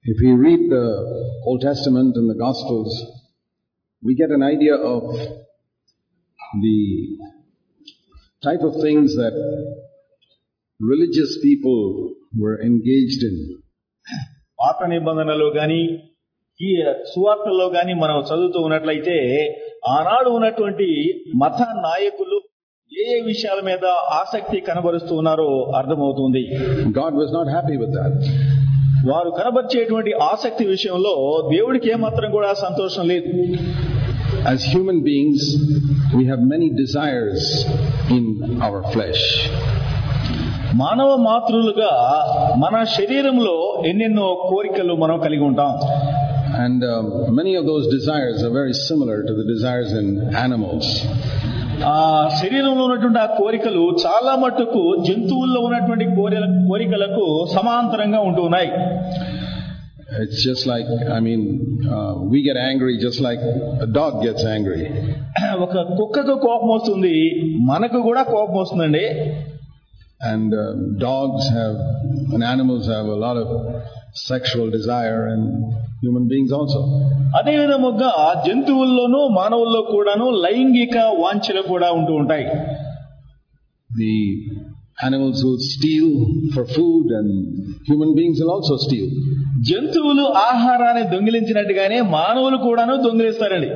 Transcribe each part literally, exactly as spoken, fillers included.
If we read the Old Testament and the Gospels, we get an idea of the type of things that religious people were engaged in. పాత నిబంధనలో గాని ఈ సువార్తల్లో గాని మనం చదువుతూ ఉన్నట్లయితే ఆనాడు ఉన్నటువంటి మత నాయకులు ఏ ఏ విషయాల మీద ఆసక్తి కనబరుస్తూ ఉన్నారో అర్థమవుతుంది. God was not happy with that. వారు కనబర్చేటువంటి ఆసక్తి విషయంలో దేవుడికి ఏమాత్రం కూడా సంతోషం లేదు. As human beings, we have many desires in our flesh. మానవ మాతృలుగా మన శరీరంలో ఎన్నెన్నో కోరికలు మనం కలిగి ఉంటాం. And um, many of those desires are very similar to the desires in animals. ఆ శరీరంలో ఉన్నటువంటి ఆ కోరికలు చాలా మట్టుకు జంతువుల్లో ఉన్నటువంటి కోరికలకు సమాంతరంగా ఉంటూ ఉన్నాయి. It's just like, I mean, uh, we get angry just like a dog gets angry. ఒక కుక్కకు కోపం వస్తుంది, మనకు కూడా కోపం వస్తుందండి. And uh, dogs have, and animals have a lot of sexual desire, and human beings also. అదే విధముగా జంతువుల్లోనూ మానవుల్లో కూడాను లైంగిక వాంఛలు కూడా ఉంటూ ఉంటాయి. The animals will steal for food, and human beings will also steal. జంతువులు ఆహారాన్ని దొంగిలించినట్టుగానే మానవులు కూడాను దొంగిలిస్తారండి.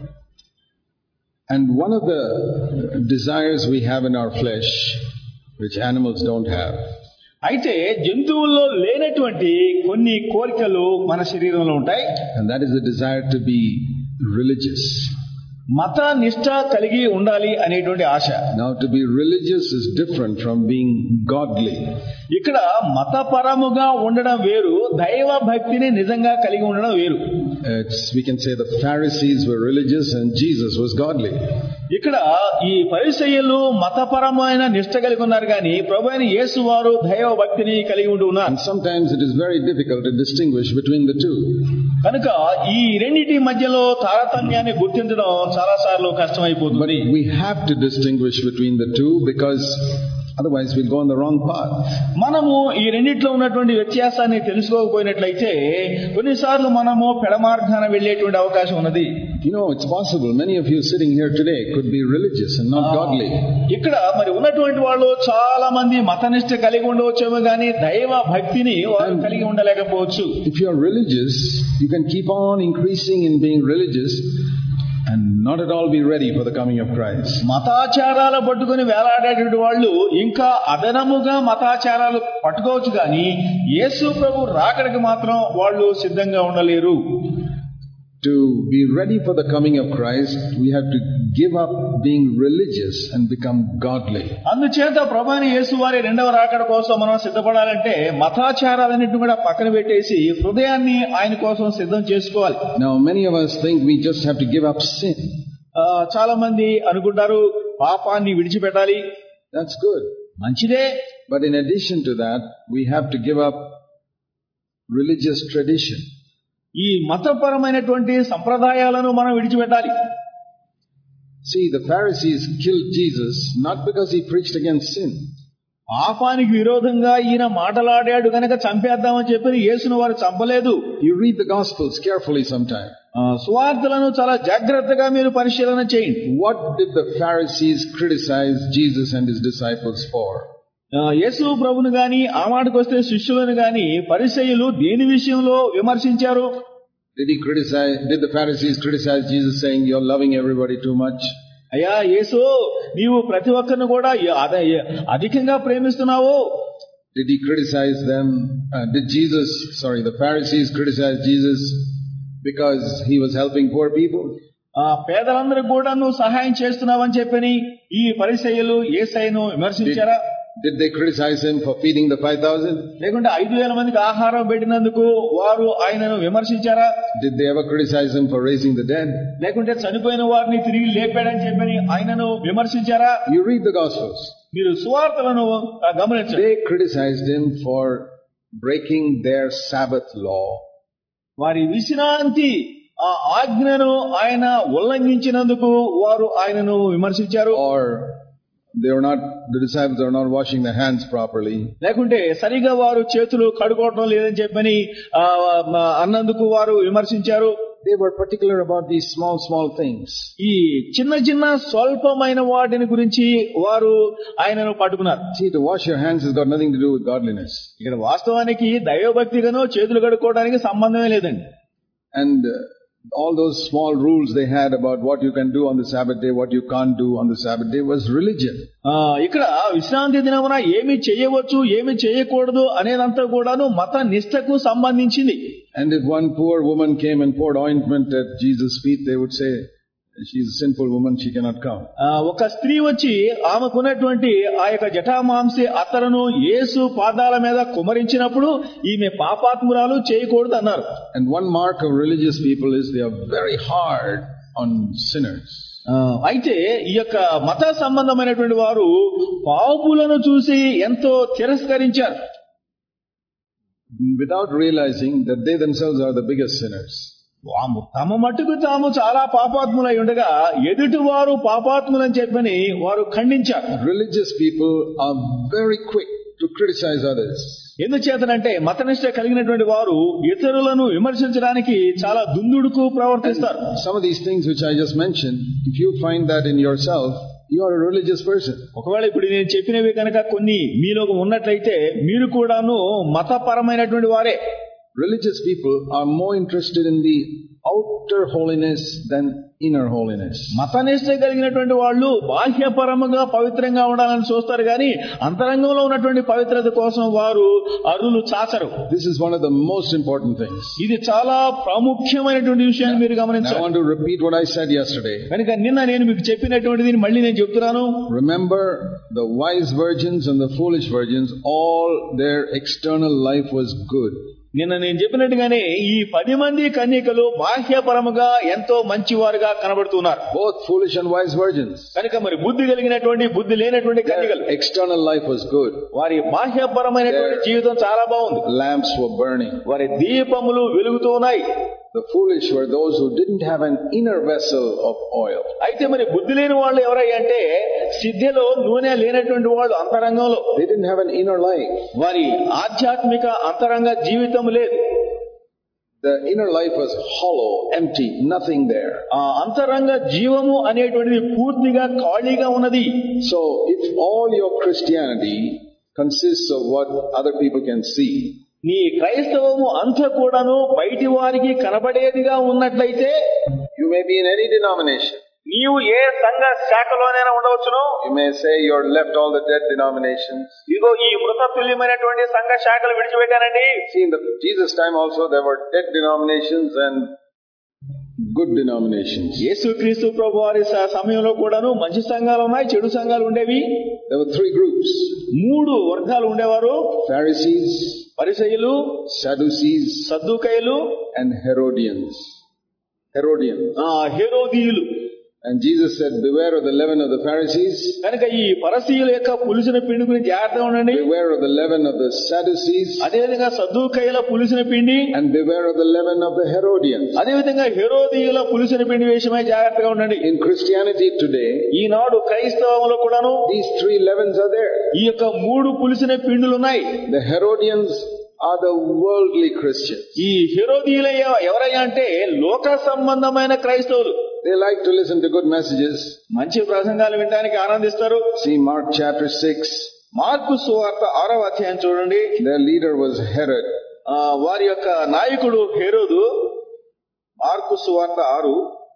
And one of the desires we have in our flesh, which animals don't have, అయితే జంతువుల్లో లేనటువంటి కొన్ని కోరికలు మన శరీరంలో ఉంటాయి. and that is the desire to be religious. మత నిష్ఠ కలిగి ఉండాలి అనేటువంటి ఆశ. Now, to be religious is different from being godly. ఇక్కడ మతపరముగా ఉండడం వేరు, దైవ భక్తిని నిజంగా కలిగి ఉండడం వేరు. It's, we can say the Pharisees were religious and Jesus was godly. ఇక్కడ ఈ పరిసయ్యులు మతపరమైన నిష్ఠ కలిగి ఉన్నారు కానీ ప్రభువైన యేసు వారు దైవ భక్తిని కలిగి ఉంటూ ఉన్నారు. And sometimes it is very difficult to distinguish between the two. కనుక ఈ రెండింటి మధ్యలో తారతమ్యాన్ని గుర్తించడం చాలా సార్లు కష్టమైపోతుంది. But we have to distinguish between the two because otherwise we'll go on the wrong path. మనము ఈ రెండిట్లో ఉన్నటువంటి వ్యత్యాసాన్ని తెలుసుకోకపోయినట్లయితే కొన్నిసార్లు మనము పెడమార్గాన వెళ్ళేటువంటి అవకాశం ఉన్నది. You know, it's possible many of you sitting here today could be religious and not godly. ఇక్కడ మరి ఉన్నటువంటి వాళ్ళు చాలా మంది మతనిష్ట కలిగి ఉండవచ్చేమో కానీ దైవ భక్తిని వారు కలిగి ఉండలేకపోవచ్చు. If you are religious, you can keep on increasing in being religious and not at all be ready for the coming of Christ. మతాచారాలు పట్టుకుని వేలాడేటువంటి వాళ్ళు ఇంకా అదనముగా మతాచారాలు పట్టుకోవచ్చు కానీ యేసు ప్రభు రాకడికి మాత్రం వాళ్ళు సిద్ధంగా ఉండలేరు. To be ready for the coming of Christ, we have to give up being religious and become godly. అందుచేత ప్రభువైన యేసు వారి రెండవ రాకడ కోసం మనం సిద్ధపడాలంటే మతాచారాలన్నిటిని కూడా పక్కన పెట్టేసి హృదయాన్ని ఆయన కోసం సిద్ధం చేసుకోవాలి. Now, many of us think we just have to give up sin. చాలా మంది అనుకుంటారు పాపాన్ని విడిచిపెట్టాలి. That's good. మంచిదే. But in addition to that, we have to give up religious tradition. ఈ మతపరమైనటువంటి సంప్రదాయాలను మనం విడిచిపెట్టాలి. See, the Pharisees killed Jesus not because he preached against sin. పాపానికి విరోధంగా ఈయన మాటలాడాడు గనక చంపేద్దామని చెప్పి యేసును వారు చంపలేదు. You read the Gospels carefully sometime. సువార్తలను చాలా జాగ్రత్తగా మీరు పరిశీలన చేయండి. What did the Pharisees criticize Jesus and his disciples for? యేసు ప్రభువును గాని ఆ మాటకు వస్తే శిష్యులను గాని పరిసయ్యులు దేని విషయంలో విమర్శించారు? Did he criticize? Did the Pharisees criticize Jesus, saying you're loving everybody too much? అయ్యా యేసు, నీవు ప్రతి ఒక్కరిని కూడా అధికంగా ప్రేమిస్తున్నావు. Did he criticize them? Uh, did Jesus? Sorry, the Pharisees criticize Jesus because he was helping poor people. ఆ పేదలందరికీ కూడా నువ్వు సహాయం చేస్తున్నావని చెప్పని ఈ పరిసయ్యులు యేసయ్యను విమర్శించారా? Did they criticize him for feeding the five thousand? లేకుంటే ఐదు వేల మందికి ఆహారం పెట్టినందుకు వారు ఆయనను విమర్శించారా? Did they ever criticize him for raising the dead? లేకుంటే చనిపోయిన వారిని తిరిగి లేపాడని చెప్పని ఆయనను విమర్శించారా? You read the Gospels. మీరు సువార్తలను గమనించండి. They criticized him for breaking their Sabbath law. వారి విశ్రాంతి ఆ ఆజ్ఞను ఆయన ఉల్లంఘించినందుకు వారు ఆయనను విమర్శించారు. Or they were not, the disciples are not washing their hands properly. లేకుంటే సరిగా వారు చేతులు కడుక్కోవడం లేదని చెప్పని ఆ, అన్నందుకు వారు విమర్శించారు. They were particular about these small, small things. ఈ చిన్న చిన్న స్వల్పమైన వాటిని గురించి వారు ఆయనను పట్టుకున్నారు. See, to wash your hands has got nothing to do with godliness. ఇక్కడ వాస్తవానికి దైవభక్తిగానో చేతులు కడుక్కోవడానికి సంబంధమే లేదండి. And uh, all those small rules they had about what you can do on the Sabbath day, what you can't do on the Sabbath day was religion. ఆ, ఇక్కడ విశ్రాంతి దినమున ఏమి చేయవచ్చు ఏమి చేయకూడదు అనేదంతా కూడాను మత నిష్ఠకు సంబంధించింది. And if one poor woman came and poured ointment at Jesus' feet, they would say, she's a sinful woman, she cannot come. ఆ, ఒక స్త్రీ వచ్చి ఆమెకున్నటువంటి ఆ యొక్క జటామాంసి అత్తరును యేసు పాదాల మీద కుమరించినప్పుడు ఈమె పాపాత్మురాలు చేయకూడదు అన్నారు. And one mark of religious people is they are very hard on sinners. ఆ, అయితే ఈ యొక్క మత సంబంధమైనటువంటి వారు పాపులను చూసి ఎంతో తిరస్కరించారు. Without realizing that they themselves are the biggest sinners. వాము తమ మట్టుకు తాము చాలా పాపాత్ములై ఉండగా ఎదుటి వారు పాపాత్ములని చెప్పని వారు ఖండించారు. Religious people are very quick to criticize others. ఎందుచేతనంటే మతనిష్ట కలిగినటువంటి వారు ఇతరులను విమర్శించడానికి చాలా దుందుడుకు ప్రవర్తిస్తారు. Some of these things which I just mentioned, if you find that in yourself, you are a religious person. ఒకవేళ ఇప్పుడు నేను చెప్పినవి కనుక కొన్ని మీలో ఉన్నట్లయితే మీరు కూడాను మతపరమైనటువంటి వారే. Religious people are more interested in the outer holiness than inner holiness. మతనిష్ట కలిగినటువంటి వాళ్ళు బాహ్యపరముగా పవిత్రంగా ఉండాలని చూస్తారు కానీ అంతరంగంలో ఉన్నటువంటి పవిత్రత కోసం వారు అరులు చాచరు. This is one of the most important things. ఇది చాలా ప్రాముఖ్యమైనటువంటి విషయాన్ని మీరు గమనించాలి. I want to repeat what I said yesterday. కనుక నిన్న నేను మీకు చెప్పినటువంటిది మళ్ళీ నేను చెప్తున్నాను. Remember, the wise virgins and the foolish virgins, all their external life was good. నిన్న నేను చెప్పినట్టుగానే ఈ పది మంది కన్యకలు బాహ్యపరముగా ఎంతో మంచివారుగా కనబడుతున్నారు. Both foolish and wise virgins. కనుక మరి బుద్ధి కలిగినటువంటి బుద్ధి లేనటువంటి కన్యకలు external life was good. వారి బాహ్యపరమైనటువంటి జీవితం చాలా బాగుంది. Lamps were burning. వారి దీపములు వెలుగుతూ ఉన్నాయి. The foolish were those who didn't have an inner vessel of oil. అయితే మరి బుద్ధి లేని వాళ్ళు ఎవరయ్యా అంటే సిద్ధిలో నూనె లేనటువంటి వాళ్ళు అంతరంగంలో. They didn't have an inner life. వారి ఆధ్యాత్మిక అంతరంగ జీవితం లేదు. The inner life was hollow, empty, nothing there. ఆ అంతరంగ జీవము అనేటువంటిది పూర్తిగా ఖాళీగా ఉన్నది. So if all your Christianity consists of what other people can see, నీ క్రైస్తవము అంతా కూడాను బయటి వారికి కనబడేదిగా ఉన్నట్లయితే, you may be in any denomination. నీవు ఏ సంఘ శాఖలోనైనా ఉండవచ్చును. You may say you're left all the dead denominations. ఇదిగో ఈ మృత తుల్యమైనటువంటి సంఘ శాఖలు విడిచిపెట్టానండి. See, in the Jesus time also there were dead denominations and good denominations. యేసుక్రీస్తు ప్రభువారి సమయంలో కూడాను మంచి సంఘాలు ఉన్నాయి, చెడు సంఘాలు ఉండేవి. There were three groups. మూడు వర్గాలు ఉండేవారు. Pharisees, పరిసయ్యులు, Sadducees, సద్దూకయ్యులు and Herodians. Herodians. ఆ హెరోదీయులు. And Jesus said, beware of the leaven of the Pharisees. కనుక ఈ పరిసయ్యుల యొక్క పులిసిన పిండి గురించి జాగ్రత్తగా ఉండండి. Beware of the leaven of the Sadducees. అదేవిధంగా సద్దూకయ్యుల పులిసిన పిండి. And beware of the leaven of the Herodians. అదేవిధంగా హెరోదీయుల పులిసిన పిండి విషయమై జాగ్రత్తగా ఉండండి. In Christianity today, ఈనాడు క్రైస్తవంలో కూడాను these three leavens are there. ఈ యొక్క మూడు పులిసిన పిండులు ఉన్నాయి. The Herodians are the worldly Christians. ఈ హెరోదీయుల ఎవరయ్యా అంటే లోక సంబంధమైన క్రైస్తవులు. They like to listen to good messages. మంచి ప్రసంగాలు వినడానికి ఆనందిస్తారు. See Mark chapter six. Mark సువార్త ఆరవ అధ్యాయం చూడండి. Their leader was Herod. వారి యొక్క నాయకుడు హెరోదు. మార్కు సువార్త ఆరు.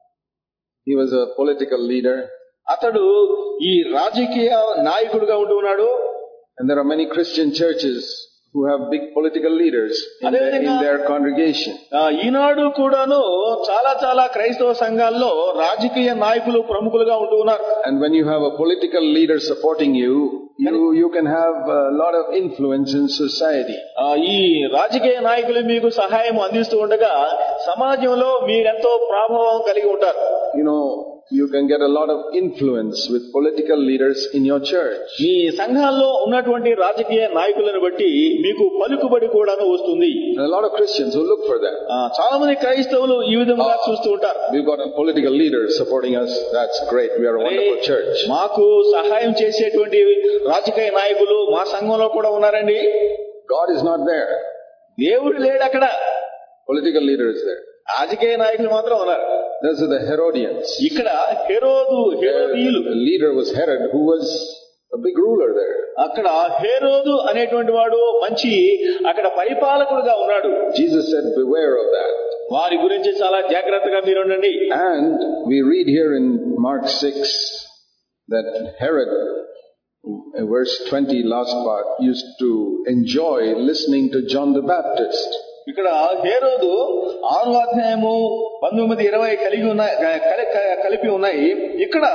He was a political leader. అతడు ఈ రాజకీయ నాయకుడుగా ఉంటూ ఉన్నాడు. And there are many Christian churches who have big political leaders in, their, in their congregation. ఈనాడు కూడాను చాలా చాలా క్రైస్తవ సంఘాల్లో రాజకీయ నాయకులు ప్రముఖులుగా ఉంటూ ఉన్నారు. And when you have a political leader supporting you, you you can have a lot of influence in society. ఈ రాజకీయ నాయకులు మీకు సహాయం అందిస్తూ ఉండగా సమాజంలో మీరెంతో ప్రభావం కలిగి ఉంటారు. You know, you can get a lot of influence with political leaders in your church. మీ సంఘాల్లో ఉన్నటువంటి రాజకీయ నాయకులను బట్టి మీకు పలుకుబడి కూడాను వస్తుంది. And a lot of Christians who look for that. చాలా మంది క్రైస్తవులు ఈ విధంగా చూస్తూ ఉంటారు. We've got a political leader supporting us. That's great. We are a wonderful church. మాకు సహాయం చేసేటువంటి రాజకీయ నాయకులు మా సంఘంలో కూడా ఉన్నారండి. God is not there. దేవుడు లేడు అక్కడ. Political leader is there. రాజకీయ నాయకులు మాత్రం ఉన్నారు. Those are the Herodians. ఇక్కడ హెరోదు హెరోదీయులు. The leader was Herod, who was a big ruler there. అక్కడ హెరోదు అనేటువంటి వాడు మంచి అక్కడ పరిపాలకుడుగా ఉన్నాడు. Jesus said, beware of that. వారి గురించి చాలా జాగ్రత్తగా మీరు ఉండండి. And we read here in Mark six that Herod, verse twenty, last part, used to enjoy listening to John the Baptist. ఇక్కడ హేరోదు ఆరో అధ్యాయము పంతొమ్మిది ఇరవై కలిగి ఉన్నాయి కలిపి ఉన్నాయి. ఇక్కడ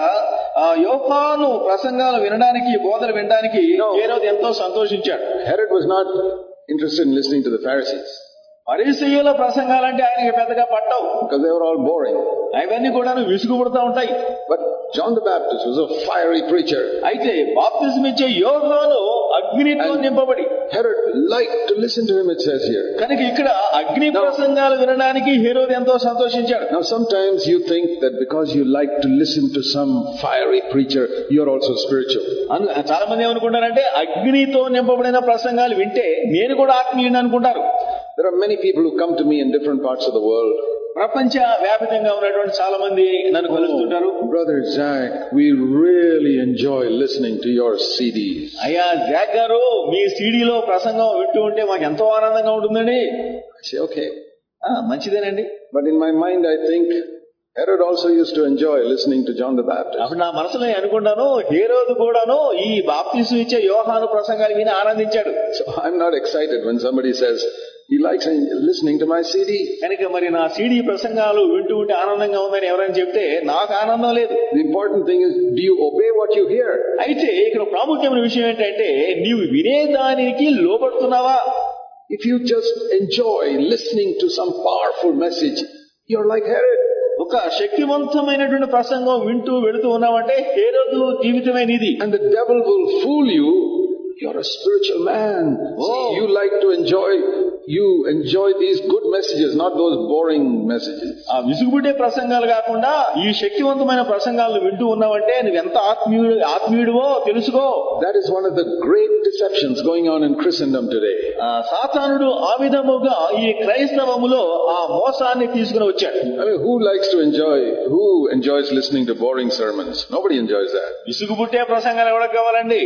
యోహాను ప్రసంగాలు వినడానికి బోధలు వినడానికి హేరోదు ఎంతో సంతోషించాడు. Herod was not interested in listening to the Pharisees. పరిసయ్యుల ప్రసంగాలంటే ఆయనకి పెద్దగా పట్టవు. Because they were all boring. అవన్నీ కూడా విసుగు పుడతా ఉంటాయి. But John the Baptist was a fiery preacher. అయితే బాప్తిజం ఇచ్చే యోహాను అగ్నితో నింపబడి Herod liked to listen to him, it says here. కనుక ఇక్కడ అగ్ని ప్రసంగాలు వినడానికి హేరోదు ఎంతో సంతోషించాడు. Now sometimes you think that because you like to listen to some fiery preacher, you're also spiritual. చాలా మంది ఏమనుకుంటారంటే అగ్నితో నింపబడిన ప్రసంగాలు వింటే నేను కూడా ఆత్మీయుని అనుకుంటారు. There are many people who come to me in different parts of the world. ప్రపంచ వ్యాప్తంగా ఉన్నటువంటి చాలా మంది నన్ను కలుస్తుంటారు. Brother Zach, we really enjoy listening to your C Ds. అయ్యా జాక్ గారు మీ సీడీలో ప్రసంగం వింటూ ఉంటే మాకు ఎంతో ఆనందంగా ఉంటుందండి. I say, okay. మంచిదేనండి. But in my mind I think Herod also used to enjoy listening to John the Baptist. అప్పుడు నా మనసులో అనుకుంటాను హేరోదు కూడాను ఈ బాప్తిసం ఇచ్చే యోహాను ప్రసంగాలు విని ఆనందించాడు. So I'm not excited when somebody says he likes listening to my C D. కనుక మరి నా సీడీ ప్రసంగాలు వింటూ ఉంటే ఆనందంగా ఉందని ఎవరైనా చెప్తే నాకు ఆనందం లేదు. The important thing is, do you obey what you hear? అయితే ఇక్కడ ప్రాముఖ్యమైన విషయం ఏంటంటే నీవు వినేదానికి లోబడుతున్నావా? If you just enjoy listening to some powerful message, you're like Herod. ఒక శక్తివంతమైనటువంటి ప్రసంగం వింటూ వెళుతూ ఉన్నావంటే హేరోదు జీవితమే నీది. And the devil will fool you. You're a spiritual man. Oh. See, you like to enjoy, you enjoy these good messages, not those boring messages. ఆ విసుగుబుడే ప్రసంగాలు కాకుండా ఈ శక్తివంతమైన ప్రసంగాలను వింటూ ఉన్నావంటే నువ్వు ఎంత ఆత్మీయుడు ఆత్మీయుడివో తెలుసుకో. That is one of the great deceptions going on in Christendom today. సాతానుడు ఆ విధముగా ఈ క్రైస్తవములో ఆ మోసాన్ని తీసుకుని వచ్చాడు. I mean, who likes to enjoy, who enjoys listening to boring sermons? Nobody enjoys that. విసుగుబుట్టే ప్రసంగాలు ఎవరికి కావాలండి?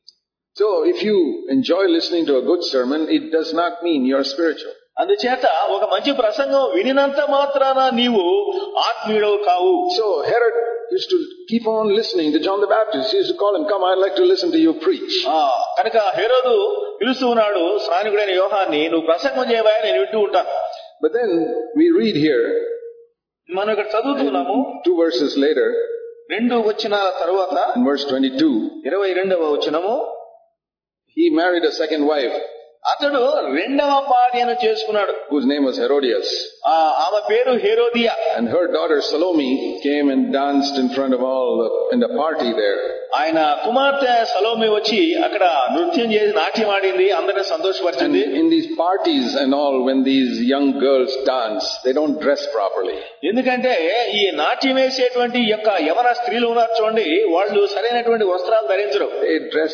So if you enjoy listening to a good sermon, it does not mean you're spiritual. అందుచేత ఒక మంచి ప్రసంగం వినినంత మాత్రాన నీవు ఆత్మీయుడవు కావు. So Herod used to keep on listening to John the Baptist. He used to call him, come, I'd like to listen to you preach. కనుక హేరోదు పిలుస్తూ ఉన్నాడు స్థానికుడైన యోహాన్ని, నువ్వు ప్రసంగం చేయవా నేను వింటూ ఉంటాను. But then we read here, మనం ఇక్కడ చదువుతున్నాము two verses later, రెండు వచనాల తరువాత in verse twenty-two, ఇరవై రెండవ వచనము, he married a second wife. అతడు రెండవ భార్యను చేసుకున్నాడు. Whose name was Herodias. ఆమె పేరు Herodias. And her daughter Salome came and danced in front of all the, in the party there. ఆయన కుమార్తె సలోమి వచ్చి అక్కడ నృత్యం చేసి నాట్యం ఆడింది, అందరిని సంతోషపరిచింది. In these parties and all, when these young girls dance, they don't dress properly. ఎందుకంటే ఈ నాట్యం వేసేటువంటి యొక్క యవన స్త్రీలు ఉన్నారు చూడండి, వాళ్ళు సరైనటువంటి వస్త్రాలు ధరించరు. They dress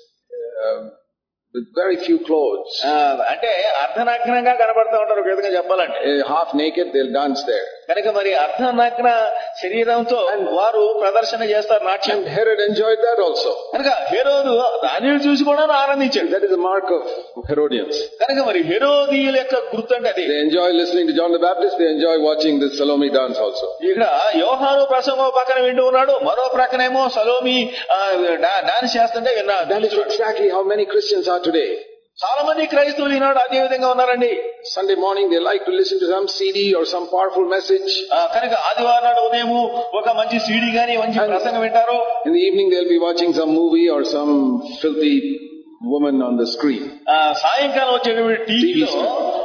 uh, with very few clothes. అంటే అర్ధనగ్నంగా కనబడతా ఉంటారు. ఒక విధంగా చెప్పాలంటే half naked, they'll dance there. కనుక మరి అర్ధనగ్న శరీరంతో వారు ప్రదర్శన చేస్తారు నాట్యం. Herod enjoyed that also. కనుక హెరోదు దానిని చూసి కూడా ఆనందించాడు. That is the mark of Herodians. కనుక మరి హెరోదీయుల యొక్క గుర్తు అంటే అది. They enjoy listening to John the Baptist. They enjoy watching the Salome dance also. ఇక్కడ యోహాను ప్రసంగం పక్కన వింటూ ఉన్నాడు, మరో ప్రక్కనేమో సలోమి డాన్స్ చేస్తుంటే విన్నాడు. That is exactly how many Christians are today. చాలా మంది క్రైస్తవులు ఈనాడు అదే విధంగా ఉన్నారండి. Sunday morning they like to listen to some C D or some powerful message. కనుక ఆదివారం నాడు ఉదయం ఒక మంచి సీడీ గాని మంచి ప్రసంగం వింటారు. In the evening they'll be watching some movie or some filthy woman on the screen. సాయంకాలం వచ్చేటువంటి టీవీలో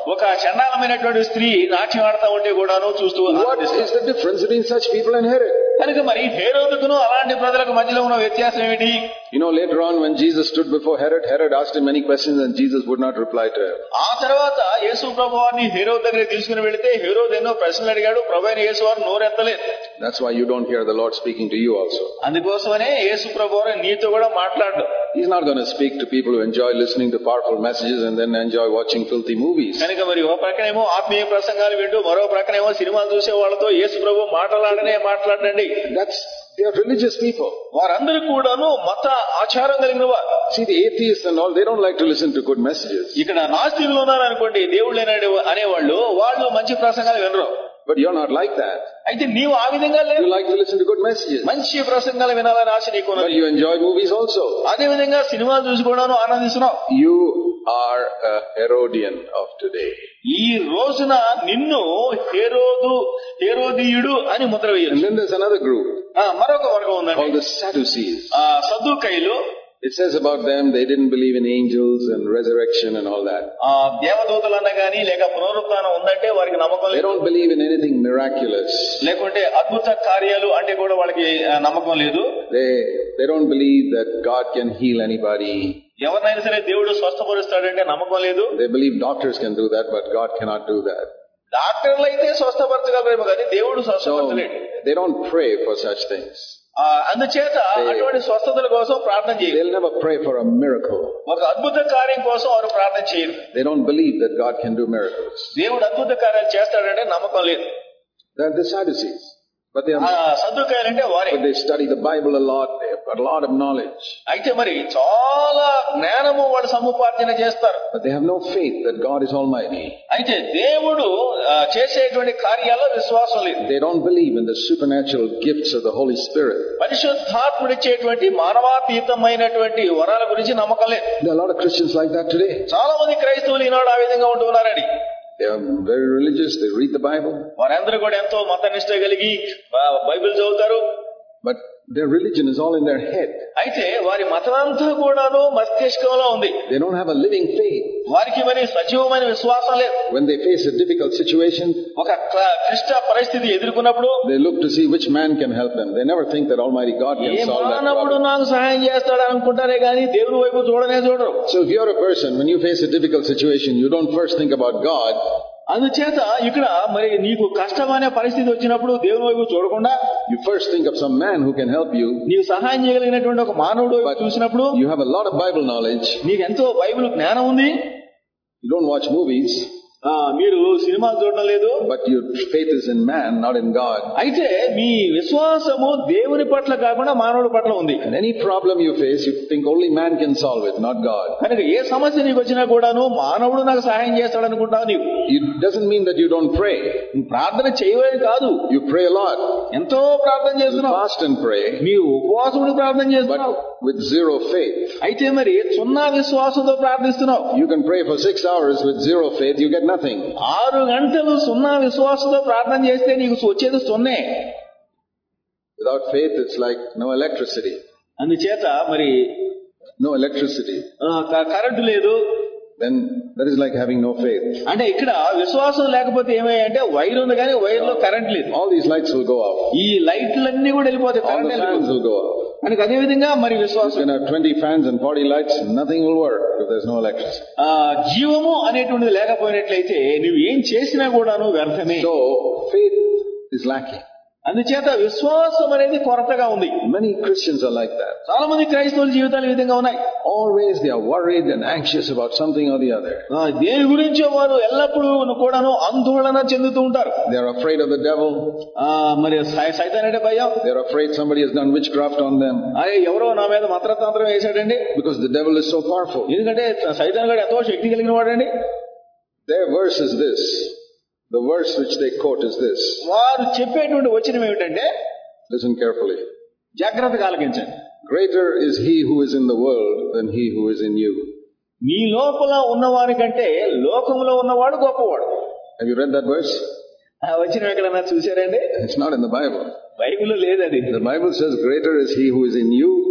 ఒక చండాలమైనటువంటి స్త్రీ నాట్యం ఆడుతూ ఉంటే కూడాను చూస్తూ What is the difference between such people and Herod? కనుక మరి హేరోదుకును అలాంటి ప్రజలకు మధ్యలో ఉన్న వ్యత్యాసం ఏమిటి? You know, later on when Jesus stood before Herod, Herod asked him many questions and Jesus would not reply to him. ఆ తర్వాత యేసు ప్రభువారిని హేరోదు దగ్గరికి తీసుకుని వెళితే హేరోదు ఎన్నో ప్రశ్నలు అడిగాడు, ప్రభు అయిన యేసు వారు నోరెత్తలేదు. That's why you don't hear the Lord speaking to you also. అందుకోసమనే యేసు ప్రభువారు నీతో కూడా మాట్లాడడు. He's not going to speak to people who enjoy listening to powerful messages and then enjoy watching filthy movies. కనుక మరి ఓ ప్రక్కనేమో ఆత్మీయ ప్రసంగాలు వింటూ మరో ప్రక్కనేమో సినిమాలు చూసే వాళ్ళతో యేసు ప్రభు మాట్లాడనే మాట్లాడండి. That's they are religious people. వారందరూ కూడాను మత ఆచారం కలిగిన వారు. See, the atheists and all, they don't like to listen to good messages. ఇక్కడ నాస్తికులు ఉన్నారు అనుకోండి, దేవుళ్ళు అనేవాళ్ళు, వాళ్ళు మంచి ప్రసంగాలు వినరు. But you're not like that. అయితే నీవు ఆ విధంగా లేదు. You like to listen to good messages. మంచి ప్రసంగాలు వినాలని ఆశ నీకు ఉన్నది. But you enjoy movies also. అదే విధంగా సినిమాలు చూసుకోవడానికి ఆనందిస్తున్నావు. You are a Herodian of today. ఈ రోజున నిన్ను హేరోదు హేరోదీయుడు అని ముద్ర వేయాలి. And then there's another group. మరొక వర్గం ఉందండి, called the Sadducees. సద్దూకయ్యులు. It says about them they didn't believe in angels and resurrection and all that. దేవదూతలన్న గాని లేక పునరుత్థానం ఉందంటే వారికి నమ్మకం లేదు. They don't believe in anything miraculous. లేకుంటే అద్భుత కార్యాలు అంటే కూడా వాళ్ళకి నమ్మకం లేదు. They they don't believe that God can heal anybody. ఎవరినైనా సరే దేవుడు స్వస్థపరుస్తాడంటే నమ్మకం లేదు. They believe doctors can do that, but God cannot do that. డాక్టర్లు అయితే స్వస్థపరచగలరేమో కానీ దేవుడు స్వస్థపరచలేడు. They don't pray for such things. అందుచేత అటువంటి స్వస్థతల కోసం ప్రార్థన చేయరు. They'll never pray for a miracle. ఒక అద్భుత కార్యం కోసం వారు ప్రార్థన చేయరు. They don't believe that God can do miracles. దేవుడు అద్భుత కార్యాలు చేస్తాడంటే నమ్మకం లేదు. They're the Sadducees. But they are, సద్దుకాయలంటే వారే. but they study the Bible a lot. They have got a lot of knowledge. అయితే మరి చాలా జ్ఞానము వాళ్ళు సముపార్జన చేస్తారు. But they have no faith that God is Almighty. అయితే దేవుడు చేసేటువంటి కార్యాల్లో విశ్వాసం లేదు. They don't believe in the supernatural gifts of the Holy Spirit. పరిశుద్ధాత్ముడిచ్చేటువంటి మానవాతీతమైనటువంటి వరాల గురించి నమ్మకం లేదు. There are a lot of Christians like that today. చాలా మంది క్రైస్తవులు ఈనాడు ఆ విధంగా ఉంటున్నారండి. They are very religious. They read the Bible. వారందరూ కూడా ఎంతో మతనిష్ట కలిగి బైబిల్ చదువుతారు. But their religion is all in their head. అయితే వారి మతమంతా కూడాను మస్తిష్కంలో ఉంది. They don't have a living faith. వారికి మరి సజీవమైన విశ్వాసం లేదు. When they face a difficult situation, ఒక క్లిష్ట పరిస్థితి ఎదుర్కొన్నప్పుడు they look to see which man can help them. They never think that Almighty God can solve that problem. మానవుడు నాకు సహాయం చేస్తాడు అనుకుంటారే గానీ దేవుడి వైపు చూడనే చూడరు. So if you're a person, when you face a difficult situation, you don't first think about God. అందుచేత ఇక్కడ మరి నీకు కష్టమైన పరిస్థితి వచ్చినప్పుడు దేవుని వైపు చూడకుండా you first think of some man who can help you. నీవు సహాయం చేయగలిగినటువంటి ఒక మానవుడు చూసినప్పుడు you have a lot of Bible knowledge. నీకు ఎంతో బైబిల్ జ్ఞానం ఉంది. You don't watch movies. మీరు సినిమాలు చూడడం లేదు. But your faith is in man, not in God. అయితే మీ విశ్వాసము దేవుని పట్ల కాకుండా మానవుడి పట్ల ఉంది. And any problem you face, you think only man can solve it, not God. కనుక ఏ సమస్య నీకు వచ్చినా కూడాను మానవుడు నాకు సహాయం చేస్తాడు అనుకుంటావు నీవు. It doesn't mean that you don't pray. ప్రార్థన చేయవని కాదు. You pray a lot. ఎంతో ప్రార్థన చేస్తున్నావు. Fast and pray. నీవు ఉపవాసముడు ప్రార్థన చేస్తున్నావు. But with zero faith. అయితే మరి సున్నా విశ్వాసంతో ప్రార్థిస్తున్నావు. You can pray for six hours with zero faith, you get nothing. ఆరు గంటలు సున్నా విశ్వాసంతో ప్రార్థన చేస్తే నీకు వచ్చేది సున్నే. Without faith it's like no electricity. అందుచేత మరి no electricity. కరెంటు లేదు. Then that is like having no faith. అంటే ఇక్కడ విశ్వాసం లేకపోతే ఏమయ్యంటే వైర్ ఉంది కానీ వైర్ లో కరెంట్ లేదు. All these lights will go off. ఈ లైట్లన్నీ కూడా వెళ్ళిపోతాయి. All the fans will go off. అని అదే విధంగా మరి విశ్వాసం. You can have twenty fans and forty lights, nothing will work if there's no electricity. ఆ జీవము అనేటువంటిది లేకపోయినట్లయితే నువ్వు ఏం చేసినా కూడాను వ్యర్థమే. So faith is lacking. అందుచేత విశ్వాసం అనేది కొరతగా ఉంది. Many Christians are like that. చాలా మంది క్రైస్తవుల జీవితాలు ఈ విధంగా ఉన్నాయి. Always they are worried and anxious about something or the other. దేని గురించో వారు ఎల్లప్పుడూ కూడాను ఆందోళన చెందుతూ ఉంటారు. They are afraid of the devil. మరి సైతాన్ అంటే భయం. They are afraid somebody has done witchcraft on them. అరే ఎవరో నా మీద మంత్రతంత్రం వేశాడండి. Because the devil is so powerful. ఎందుకంటే సైతాన్ గారు ఎంతో శక్తి కలిగిన వాడండి. Their verse is this. The verse which they quote is this. వారు చెప్పేటువంటి వచనం ఏమిటంటే, listen carefully. జాగ్రత్తగా ఆలకించండి. Greater is he who is in the world than he who is in you. మీ లోపల ఉన్నవారి కంటే లోకంలో ఉన్నవాడు గొప్పవాడు. Have you read that verse? ఆ వచనం ఎక్కడన్నా చూసారండి? It's not in the Bible. బైబిల్లో లేదు అది. The Bible says greater is he who is in you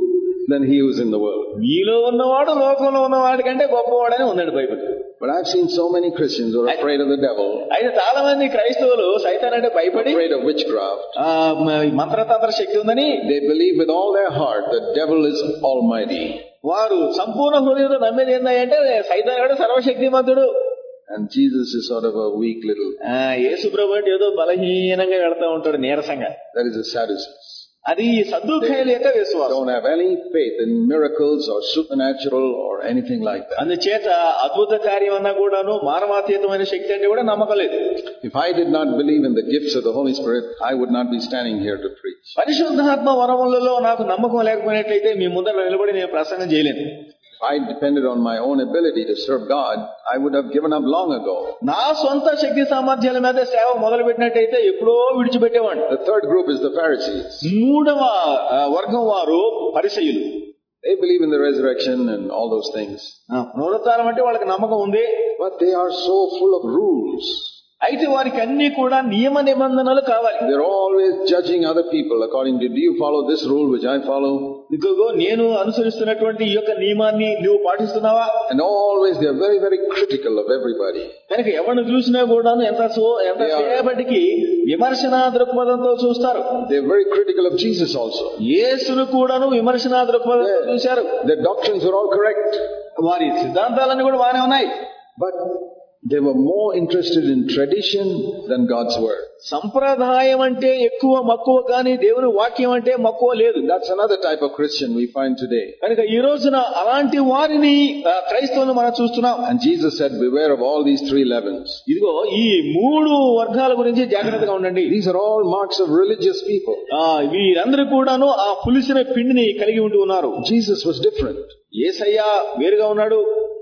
than he who is in the world. మీలో ఉన్నవాడు లోకంలో ఉన్నవాడి కంటే గొప్పవాడని ఉందండి Bible. But I've seen so many Christians who are afraid of the devil, అయితే చాలా మంది క్రైస్తవులు సైతాన్ అంటే భయపడి, afraid of witchcraft. మంత్రతంత్ర శక్తి ఉందని they believe with all their heart that devil is almighty. వారు సంపూర్ణ హృదయంతో నమ్మేది ఏంటంటే సైతానుడు సర్వశక్తిమంతుడు. And Jesus is sort of a weak little. యేసు ప్రభువు అంటే ఏదో బలహీనంగా వెళ్తా ఉంటాడు, నీరసంగా. That is the Sadducees. అది సద్దుకాయల యొక్క విశ్వాసం. Don't have any faith in miracles or supernatural or anything like that. అందుచేత అద్భుత కార్యం అన్నా కూడాను మానవాతీతమైన శక్తి అంటే కూడా నమ్మకం లేదు. If I did not believe in the gifts of the Holy Spirit, I would not be standing here to preach. పరిశుద్ధాత్మ వరములలో నాకు నమ్మకం లేకపోయినట్లయితే మీ ముందర నిలబడి నేను ప్రసంగం చేయలేను. If I depended on my own ability to serve God, I would have given up long ago. నా సొంత శక్తి సామర్థ్యాల మీద సేవ మొదలు పెట్టినట్టయితే ఎప్పుడో విడిచిపెట్టేవాడిని. The third group is the Pharisees. మూడవ వర్గం వారు పరిసయ్యులు. They believe in the resurrection and all those things. పునరుత్థానం అంటే వాళ్ళకి నమ్మకం ఉంది. But they are so full of rules. అయితే వారికి అన్ని కూడా నియమ నిబంధనలు కావాలి. They're always judging other people according to, do you follow this rule which I follow? ఇదిగో నేను అనుసరిస్తున్నటువంటి ఈ యొక్క నియమాన్ని నువ్వు పాటిస్తున్నావా? And always they are very very critical of everybody. కనుక ఎవరిని చూసినా కూడా ఎంత సో ఎంత సేపటికి విమర్శనా దృక్పథంతో చూస్తారు. They are very critical of Jesus also. యేసును కూడాను విమర్శనా దృక్పథంతో చూశారు. Their doctrines are all correct. వారి సిద్ధాంతాలన్నీ కూడా బాగానే ఉన్నాయి. But they were more interested in tradition than God's word. సంప్రదాయం అంటే ఎక్కువ మక్కువ కానీ దేవుని వాక్యం అంటే మక్కువ లేదు. That's another type of Christian we find today. కనుక ఈ రోజున అలాంటి వారిని క్రైస్తవులను మనం చూస్తున్నాం. And Jesus said, beware of all these three leavens. ఇదిగో ఈ మూడు వర్గాల గురించి జాగ్రత్తగా ఉండండి. These are all marks of religious people. వీరందరూ కూడాను ఆ పులిసిన పిండిని కలిగి ఉంటూ ఉన్నారు. Jesus was different. యేసయ్య వేరుగా ఉన్నాడు.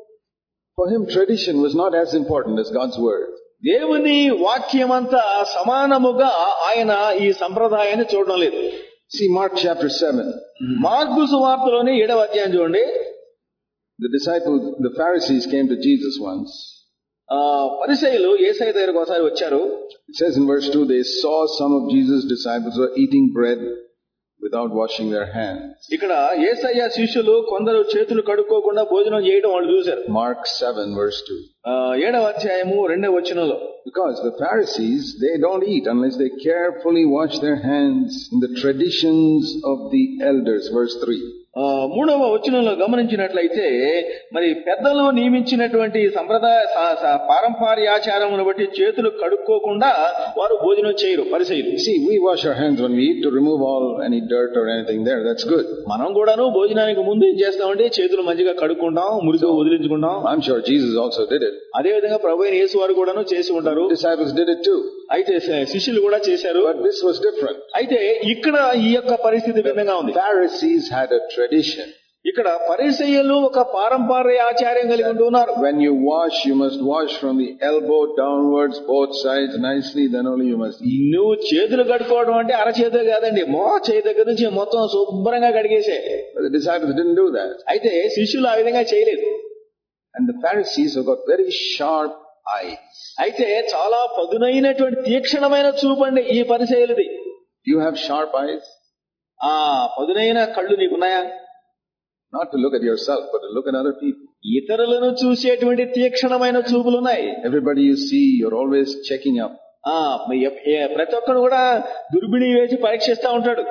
For him, tradition was not as important as God's word. దేవుని వాక్యమంతా సమానముగా ఆయన ఈ సంప్రదాయాన్ని చూడడం లేదు. See Mark chapter seven. Mark సువార్తలోని ఏడవ అధ్యాయం చూడండి. The disciples, the Pharisees came to Jesus once. పరిసయ్యులు యేసయ్య దగ్గరికి ఒకసారి వచ్చారు. It says in verse two, they saw some of Jesus' disciples were eating bread without washing their hands. ఇక్కడ యేసయ్య శిష్యులు కొందరు చేతులు కడుక్కోకుండా భోజనం చేయడం వాళ్ళు చూశారు. Mark seven verse two. ఏడవ అధ్యాయము రెండవ వచనంలో. Because the Pharisees, they don't eat unless they carefully wash their hands in the traditions of the elders. Verse three. మూడవ వచనంలో గమనించినట్లయితే మరి పెద్దలు నియమించినటువంటి సంప్రదాయ పారంపర్యాచారమును బట్టి చేతులు కడుక్కోకుండా వారు భోజనం చేయరు పరిసయ్యులు. See, we wash our hands when we eat to remove all any dirt or anything there. That's good. మనం కూడాను భోజనానికి ముందు ఏం చేస్తామంటే చేతులు మంచిగా కడుక్కుంటాం, మురికి వదిలించుకుంటాం. I'm sure Jesus also did it. అదే విధంగా ప్రభు అయిన యేసు వారు కూడాను చేసి ఉంటారు. Disciples did it too. అయితే శిష్యులు కూడా చేశారు. But this was different. అయితే ఇక్కడ ఈ యొక్క పరిస్థితి భిన్నంగా ఉంది. Pharisees had a tradition. ఇక్కడ పరిసయ్యులు ఒక పారంపర్య ఆచార్యం కలిగి ఉంటున్నారు. When you wash, you must wash from the elbow downwards, both sides nicely, then only you must eat. నువ్వు చేతులు కడుక్కోవడం అంటే అరచేతులు కాదండి, మో చేతి దగ్గర నుంచి మొత్తం శుభ్రంగా కడిగేసే. But the disciples didn't do that. అయితే శిష్యులు ఆ విధంగా చేయలేదు. And the Pharisees have got very sharp eyes. అయితే చాలా పదునైనటువంటి తీక్షణమైన చూపండి ఈ పరిసయ్యులది. You have sharp eyes? ఆ పదునైన కళ్ళు నీకున్నాయా? Not to look at yourself, but to look at other people. ఇతరులను చూసేటువంటి తీక్షణమైన చూపులు ఉన్నాయి. Everybody you see, you're always checking up. ఆ ప్రతి ఒక్కరు కూడా దుర్బిణి వేసి పరీక్షిస్తా ఉంటాడు.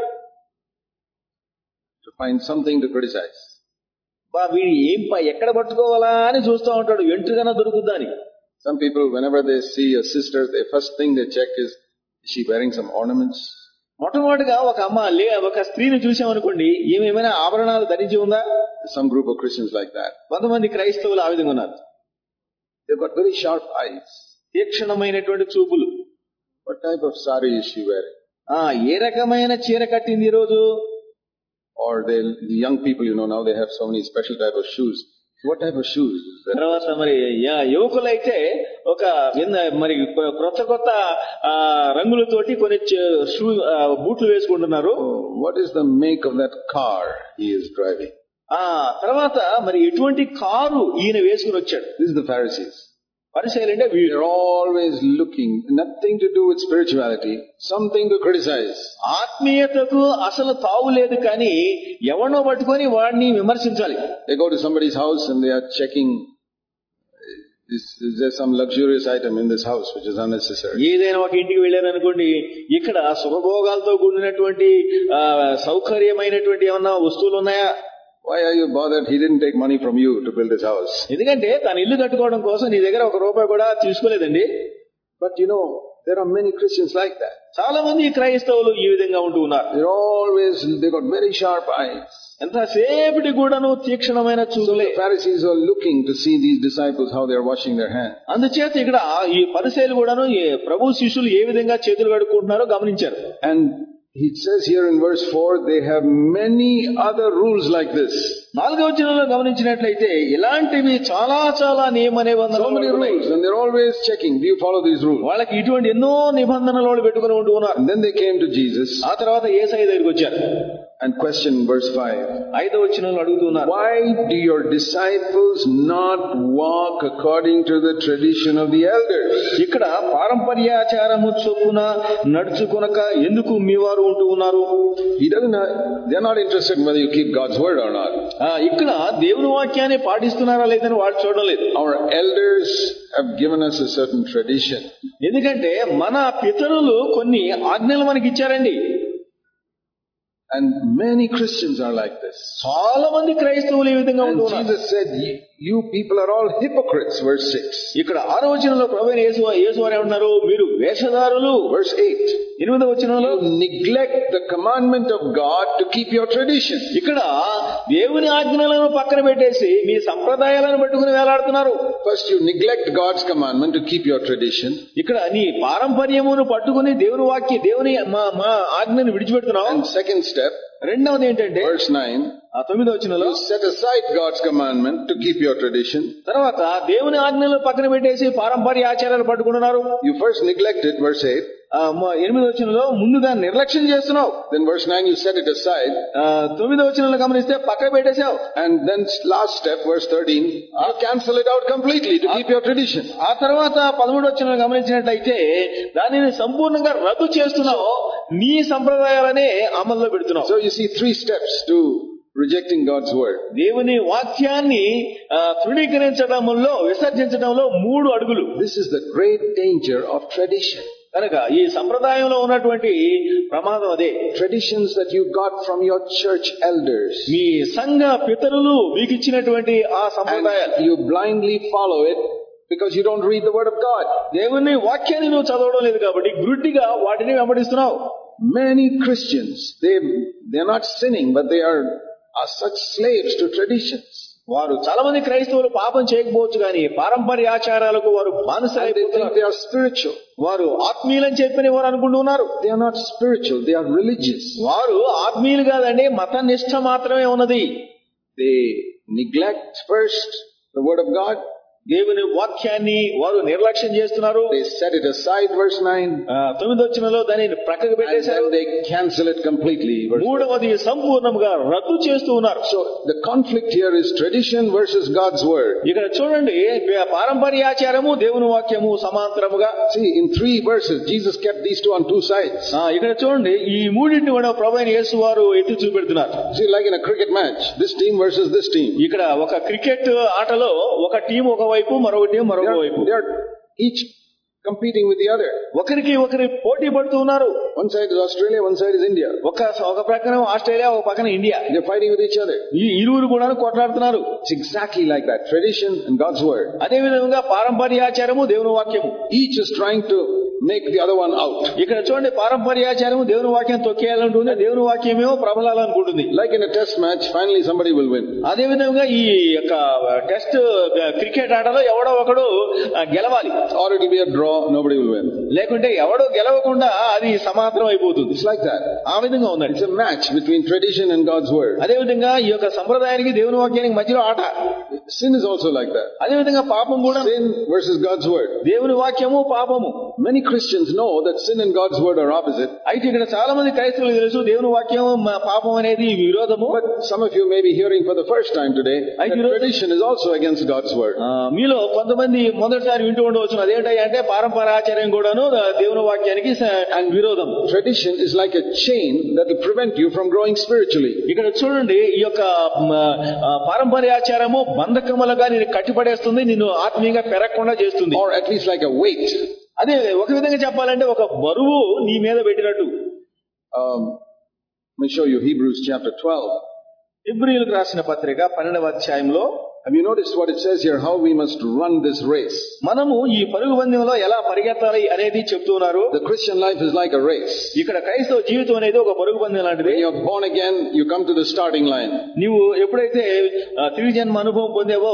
To find something to criticize. బా వీడు ఏం ఎక్కడ పట్టుకోవాలా అని చూస్తూ ఉంటాడు, ఎంట్రుగా దొరుకుద్దా అని. Some people, whenever they see a sister, the first thing they check is, is she wearing some ornaments? మొట్టమొదటిగా ఒక అమ్మ లే ఒక స్త్రీని చూసామనుకోండి, ఏమేమైనా ఆభరణాలు ధరించి ఉందా? Some group of Christians like that. కొంతమంది క్రైస్తవులు ఆ విధంగా ఉన్నారు. They've got very sharp eyes. తీక్షణమైనటువంటి చూపులు. What type of sari is she wearing? ఆ ఏ రకమైన చీర కట్టింది ఈ రోజు? Or they, the young people, you know, now they have so many special type of shoes. What type of shoes is that? తర్వాత మరి యువకులైతే ఒక మరి కొత్త కొత్త రంగులతోటి కొన్ని షూ బూట్లు వేసుకుంటున్నారు. What is the make of that car he is driving? ఆ తర్వాత మరి ఎటువంటి కారు ఈయన వేసుకుని వచ్చాడు? This is the Pharisees. పరిసయ్యులు అంటే వీరు They're always looking, nothing to do with spirituality, something to criticize. ఆత్మీయతకు అసలు తావు లేదు కానీ ఎవరినో పట్టుకొని వాడిని విమర్శించాలి. They go to somebody's house and they are checking, is, is there some luxurious item in this house which is unnecessary? ఏదైనా ఒక ఇంటికి వెళ్ళారనుకోండి, ఇక్కడ సుఖభోగాలతో కూడినటువంటి సౌకర్యమైనటువంటి ఏమన్నా వస్తువులు ఉన్నాయా? Why are you bothered? He didn't take money from you to build his house. ఎందుకంటే తన ఇల్లు కట్టుకోవడం కోసం నీ దగ్గర ఒక రూపాయి కూడా తీసుకోలేదండి. But you know, there are many Christians like that. చాలా మంది క్రైస్తవులు ఈ విధంగా ఉంటూ ఉన్నారు. They're always, they got very sharp eyes. ఎంతసేపటి కూడాను తీక్షణమైన చూపులే. The Pharisees are looking to see these disciples how they are washing their hands. అందుచేత ఇక్కడ ఈ పరిసయ్యులు కూడాను ప్రభు శిష్యులు ఏ విధంగా చేతులు కడుక్కుంటున్నారో గమనించారు. And he says here in verse four, they have many other rules like this. నాలుగవ వచనంలో గమనించినట్లయితే ఇలాంటివి చాలా చాలా నియమ నిబంధనలు So many rules, and they're always checking, do you follow these rules? వాళ్ళకి ఇటువంటి ఎన్నో నిబంధనలు పెట్టుకుని ఉంటూ ఉన్నారు. And then they came to Jesus. ఆ తర్వాత యేసయ్య దగ్గరికి వచ్చారు. And question verse five. ఐదవ వచనంలో అడుగుతున్నారు, why do your disciples not walk according to the tradition of the elders? ఇక్కడ పారంపర్యాచారము చొప్పున నడుచుకొనక ఎందుకు మీ వారు ఉంటూ ఉన్నారు? He doesn't know, they're not interested in whether you keep God's word or not. ఇక్కడ దేవుని వాక్యాన్ని పాటిస్తున్నారా లేదని వాళ్ళు చూడడం లేదు. Our elders have given us a certain tradition. ఎందుకంటే మన పితరులు కొన్ని ఆజ్ఞలు మనకి ఇచ్చారండి. And many Christians are like this. చాలా మంది క్రైస్తవులు ఈ విధంగా And ఉంటున్నారు. Jesus said, you people are all hypocrites, verse six. ఇక్కడ ఆరో వచనంలో ప్రభువైన యేసు యేసువారు ఏమన్నారు? మీరు వేషధారులు. Verse eight. ఎనిమిదవ వచనంలో You neglect the commandment of God to keep your tradition. ఇక్కడ దేవుని ఆజ్ఞలను పక్కన పెట్టేసి మీ సంప్రదాయాలను పట్టుకుని వేలాడుతున్నారు. First you neglect God's commandment to keep your tradition. ఇక్కడ నీ పారంపర్యమును పట్టుకుని దేవుని వాక్య దేవుని మా మా ఆజ్ఞను విడిచిపెడుతున్నావు. And second step, రెండవది ఏంటంటే verse nine, ఆ తొమ్మిదవ వచనంలో you set aside God's commandment to keep your tradition. తర్వాత దేవుని ఆజ్ఞలు పక్కన పెట్టేసి పారంపర్య ఆచారాలు పట్టుకుంటున్నారు. You first neglect it, verse eight. ఎనిమిదవ వచనంలో ముందు దాన్ని నిర్లక్ష్యం చేస్తున్నావు. Then verse nine, you set it aside. తొమ్మిదవ వచనంలో గమనిస్తే పక్కన పెట్టేశావు. And then last step, verse thirteen, you cancel it out completely to keep your tradition. ఆ తర్వాత పదమూడవ వచనంలో గమనించినట్లయితే దానిని సంపూర్ణంగా రద్దు చేస్తున్నావు, నీ సంప్రదాయాలనే అమల్లో పెడుతున్నావు. So you see three steps to rejecting God's word. దేవుని వాక్యాన్ని తృణీకరించడంలో విసర్జించడంలో మూడు అడుగులు. This is the great danger of tradition. కనుక ఈ సంప్రదాయంలో ఉన్నటువంటి ప్రమాదం అదే. Traditions that you got from your church elders. మీ సంఘ పితరులు మీకు ఇచ్చినటువంటి ఆ సంప్రదాయాలు And you blindly follow it because you don't read the word of God. దేవుని వాక్యాన్ని నువ్వు చదవడం లేదు కాబట్టి గుడ్డిగా వాటిని వెంబడిస్తున్నావు. Many Christians, they they're not sinning, but they are are such slaves to traditions. వారు చాలా మంది క్రైస్తవులు పాపం చేయకపోవచ్చు కానీ పారంపర్య ఆచారాలకు వారు బానిసలైపోతున్నారు. They are spiritual. వారు ఆత్మీయులని చెప్పని వారు అనుకుంటున్నారు. They are not spiritual, they are religious. వారు ఆత్మీయులు కాదండి, మత నిష్ఠ మాత్రమే ఉన్నది. They neglect first the word of God. దేవుని వాక్యాన్ని వారు నిర్లక్ష్యం చేస్తున్నారు. They set it aside, verse nine. తొమ్మిదో వచనంలో దానిని ప్రక్కకు పెట్టేశారు. And then they cancel it completely. మూడవది సంపూర్ణంగా రద్దు చేస్తూ ఉన్నారు. So the conflict here is tradition versus God's word. ఇక్కడ చూడండి, పారంపర్యాచారము దేవుని వాక్యము సమాంతరముగా. See, in three verses Jesus kept these two on two sides. ఇక్కడ చూడండి, ఈ మూడింటిని కూడా ప్రభువైన యేసు వారు ఎత్తి చూపెడుతున్నారు. See, like in a cricket match, this team versus this team. ఇక్కడ ఒక క్రికెట్ ఆటలో ఒక టీం ఒక వైపు, మరొక టీం మరొక వైపు. They are each competing with the other. ఒకరికి ఒకరి పోటీ పడుతూ ఉన్నారు. One side is Australia, one side is India. ఒక ఒక ప్రక్కన ఆస్ట్రేలియా, ఒక పక్కన India. They're fighting with each other. ఈ ఇరువురు కూడా కొట్లాడుతున్నారు. It's exactly like that. Tradition and God's word. అదే విధంగా పారంపర్యాచారము దేవుని వాక్యము. Each is trying to make the other one out. ఇక్కడ చూడండి, పారంపర్యాచారము దేవుని వాక్యం తొక్కేయాలంటుంది, దేవుని వాక్యమేమో ప్రబలాలనుకుంటుంది. Like in a test match, finally somebody will win. అదే విధంగా ఈ యొక్క టెస్ట్ క్రికెట్ ఆటలో ఎవడో ఒకడు గెలవాలి. Or it will be a draw, nobody will win. లేకుంటే ఎవడో గెలవకుండా అది సమాంతరం అయిపోతుంది. It's like that. ఆ విధంగా ఉందండి. It's a match between tradition and God's word. అదే విధంగా ఈ యొక్క సంప్రదాయానికి దేవుని వాక్యానికి మధ్యలో ఆట. Sin is also like that. అదే విధంగా పాపం కూడా Sin versus God's word. దేవుని వాక్యము పాపము. many Christians know that sin and God's word are opposite. అయితే ఇక్కడ చాలా మంది క్రైస్తవులకు తెలుసు దేవుని వాక్యం పాపం అనేది విరోధము. But some of you may be hearing for the first time today that tradition is also against God's word. మీలో కొంతమంది మొదటిసారి వింటూ ఉండవచ్చు, అదేంటంటే అంటే పారంపరాచార్యం కూడాను దేవుని వాక్యానికి విరోధం. Tradition is like a chain that will prevent you from growing spiritually. ఇక్కడ చూడండి, ఈ యొక్క పారంపర్యాచారము బంధకములుగా నేను కట్టిపడేస్తుంది, నిన్ను ఆత్మీయంగా పెరగకుండా చేస్తుంది. Or at least like a weight. అదే ఒక విధంగా చెప్పాలంటే ఒక బరువు నీ మీద పెట్టినట్టు. Um, let me show you Hebrews chapter twelve. హెబ్రీయులకు రాసిన పత్రిక పన్నెండవ అధ్యాయంలో have you noticed what it says here, how we must run this race? మనము ఈ పరుగు పందెంలో ఎలా పరిగెత్తాలి అనేది చెప్తున్నారు. The Christian life is like a race. ఇక్కడ క్రైస్తవ జీవితం అనేది ఒక పరుగు పందెం లాంటిది. When you're born again, you come to the starting line. నీవు ఎప్పుడైతే తిరిగి జన్మ అనుభవం పొందేవో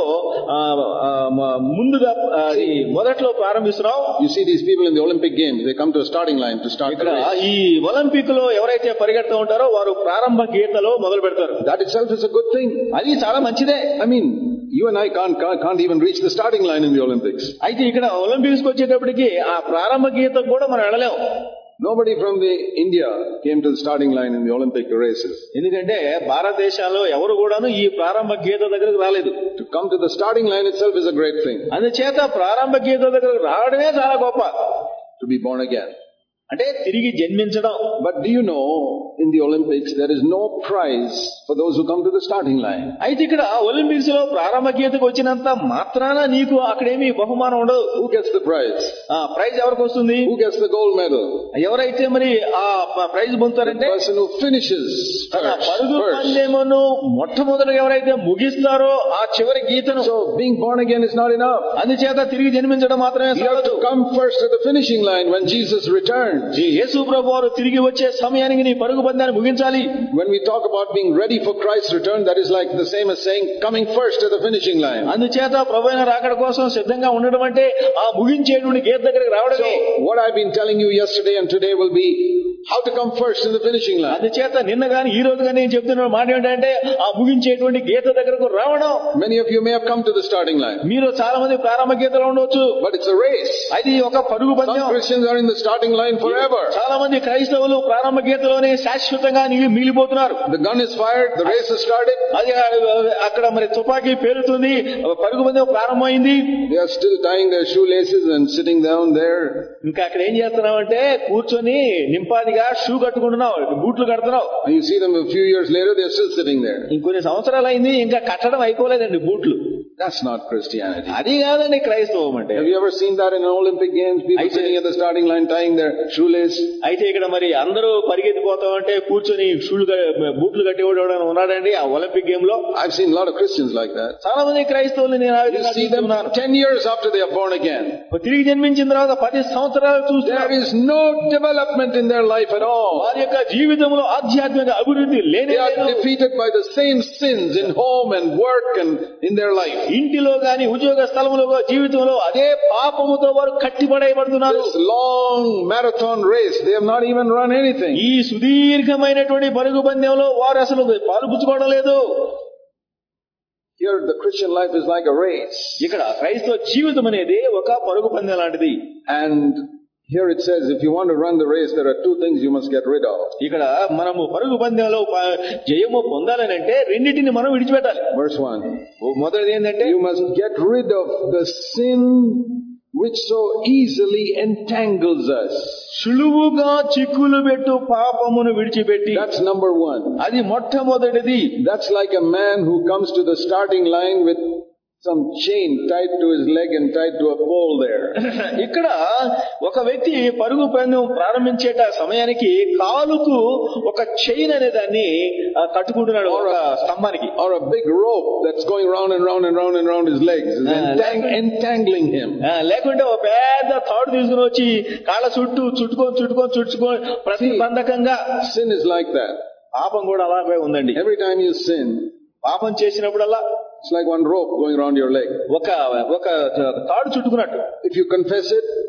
ముందుగా మొదట్లో ప్రారంభిస్తున్నావు. You see these people in the Olympic games, they come to a starting line to start the race. ఈ ఒలింపిక్ లో ఎవరైతే పరిగెడుతూ ఉంటారో వారు ప్రారంభ గీతలో మొదలు పెడతారు. That itself is a good thing. అది చాలా మంచిదే. I mean, you and I can't, can't can't even reach the starting line in the Olympics. అయితే ఇక్కడ ఒలింపిక్స్ కి వచ్చేటప్పటికి ఆ ప్రారంభ గీతం కూడా మనం వెళ్ళలేము. Nobody from the India came to the starting line in the Olympic races. ఎందుకంటే భారతదేశంలో ఎవరు కూడాను ఈ ప్రారంభ గీత దగ్గరకు రాలేదు. To come to the starting line itself is a great thing. అందుచేత ప్రారంభ గీత దగ్గరకు రావడమే చాలా గొప్ప. To be born again. అంటే తిరిగి జన్మించడం. But do you know, in the Olympics there is no prize for those who come to the starting line. అయితే ఇక్కడ ఒలింపిక్స్ లో ప్రారంభ గీతకు వచ్చినంత మాత్రాన నీకు అక్కడేమీ బహుమానం ఉండదు. Who gets the prize? ఆ ప్రైజ్ ఎవరికి వస్తుంది? Who gets the gold medal? ఎవరైతే మరి ఆ ప్రైజ్ పొందుతారంటే the person who finishes first. పరుగు పందెమును మొట్టమొదట ఎవరైతే ముగిస్తారో ఆ చివరి గీతను. So being born again is not enough. అందుచేత తిరిగి జన్మించడం మాత్రమే చాలదు. You have to come first at the finishing line when Jesus returns. యేసు ప్రభువు తిరిగి వచ్చే సమయానికి నీ పరుగు పందాన్ని ముగించాలి. When we talk about being ready for Christ's return, that is like the same as saying coming first at the finishing line. అందుచేత ప్రభువైన రాకడ కోసం సిద్ధంగా ఉండడం అంటే ఆ ముగించేటువంటి గీత దగ్గరికి రావడమే. So what I've been telling you yesterday and today will be how to come first in the finishing line. అందుచేత నిన్న గాని ఈ రోజు గాని నేను చెప్తున్న మాట ఏంటంటే ఆ ముగించేటువంటి గీత దగ్గరకు రావడం. Many of you may have come to the starting line. మీరు చాలా మంది ప్రారంభ గీతలో ఉండొచ్చు. But it's a race. అది ఒక పరుగు పందెం. Some Christians are in the starting line forever. చాలా మంది క్రైస్తవులు ప్రారంభ గీతలోనే శాశ్వతంగా మిగిలిపోతున్నారు. The gun is fired, the race has started. అది అక్కడ మరి తుపాకీ పేలుతుంది, పరుగు పందెం ప్రారంభమైంది. They are still tying their shoelaces and sitting down there. ఇంకా అక్కడ ఏం చేస్తున్నావంటే కూర్చొని నింపాదిగా షూ కట్టుకుంటున్నావు, బూట్లు కడుతున్నావు. And you see them a few years later, they are still sitting there. ఇంకొన్ని సంవత్సరాలు అయింది, ఇంకా కట్టడం అయిపోలేదండి బూట్లు. That's not Christianity. అది కాదండి క్రైస్తవం అంటే. Have you ever seen that in an Olympic games? People sitting at the starting line tying their shoelace. అయితే ఇక్కడ మరి అందరూ పరిగెత్తిపోతామంటే కూర్చొని షూలు బూట్లు కట్టేవాడు ఉన్నాడండి ఆ ఒలింపిక్ గేమ్ లో. I've seen a lot of Christians like that. చాలా మంది క్రైస్తవులు నేను see them ten years after they are born again. తిరిగి జన్మించిన తర్వాత పది సంవత్సరాలు చూస్తే there is no development in their life at all. వారి యొక్క జీవితంలో ఆధ్యాత్మిక అభివృద్ధి లేనే లేదు. They are defeated by the same sins in home and work and in their life. ఇంటిలో గాని ఉద్యోగ స్థలంలో జీవితంలో అదే పాపముతో వారు కట్టిపడేయబడుతున్నారు. This long marathon race, they have not even run anything. ఈ సుదీర్ఘమైనటువంటి పరుగు పందెంలో వారు అసలు పాలుపుచ్చుకోవడం లేదు. Here the Christian life is like a race. ఇక్కడ క్రైస్తవ జీవితం అనేది ఒక పరుగు పందెం లాంటిది. And here it says, if you want to run the race, there are two things you must get rid of. ఇక్కడ మనము పరుగు పందెంలో జయము పొందాలని అంటే రెండింటిని మనం విడిచిపెట్టాలి. Verse one. మొదటిది ఏంటంటే you must get rid of the sin which so easily entangles us. సులువుగా చిక్కులు పెట్టు పాపమును విడిచిపెట్టి. That's number one. అది మొట్టమొదటిది. That's like a man who comes to the starting line with some chain tied to his leg and tied to a pole there. ఇక్కడ ఒక వ్యక్తి పరుగు పందెం ప్రారంభించేట సమయానికి కాలుకు ఒక చైన్ అనే దాన్ని కట్టుకుంటున్నాడు ఒక స్తంభానికి. Or a big rope that's going round and round and round and round his legs, entang- entangling him. లేకుంటే ఒక పెద్ద తాడు తీసుకుని వచ్చి కాళ్ళ చుట్టూ చుట్టుకొని చుట్టుకొని చుట్టుకొని ప్రతిబంధకంగా. Sin is like that. పాపం కూడా అలాగే ఉందండి. Every time you sin, పాపం చేసినప్పుడల్లా it's like one rope going around your leg. ఒక ఒక తాడు చుట్టుకున్నట్టు. If you confess it,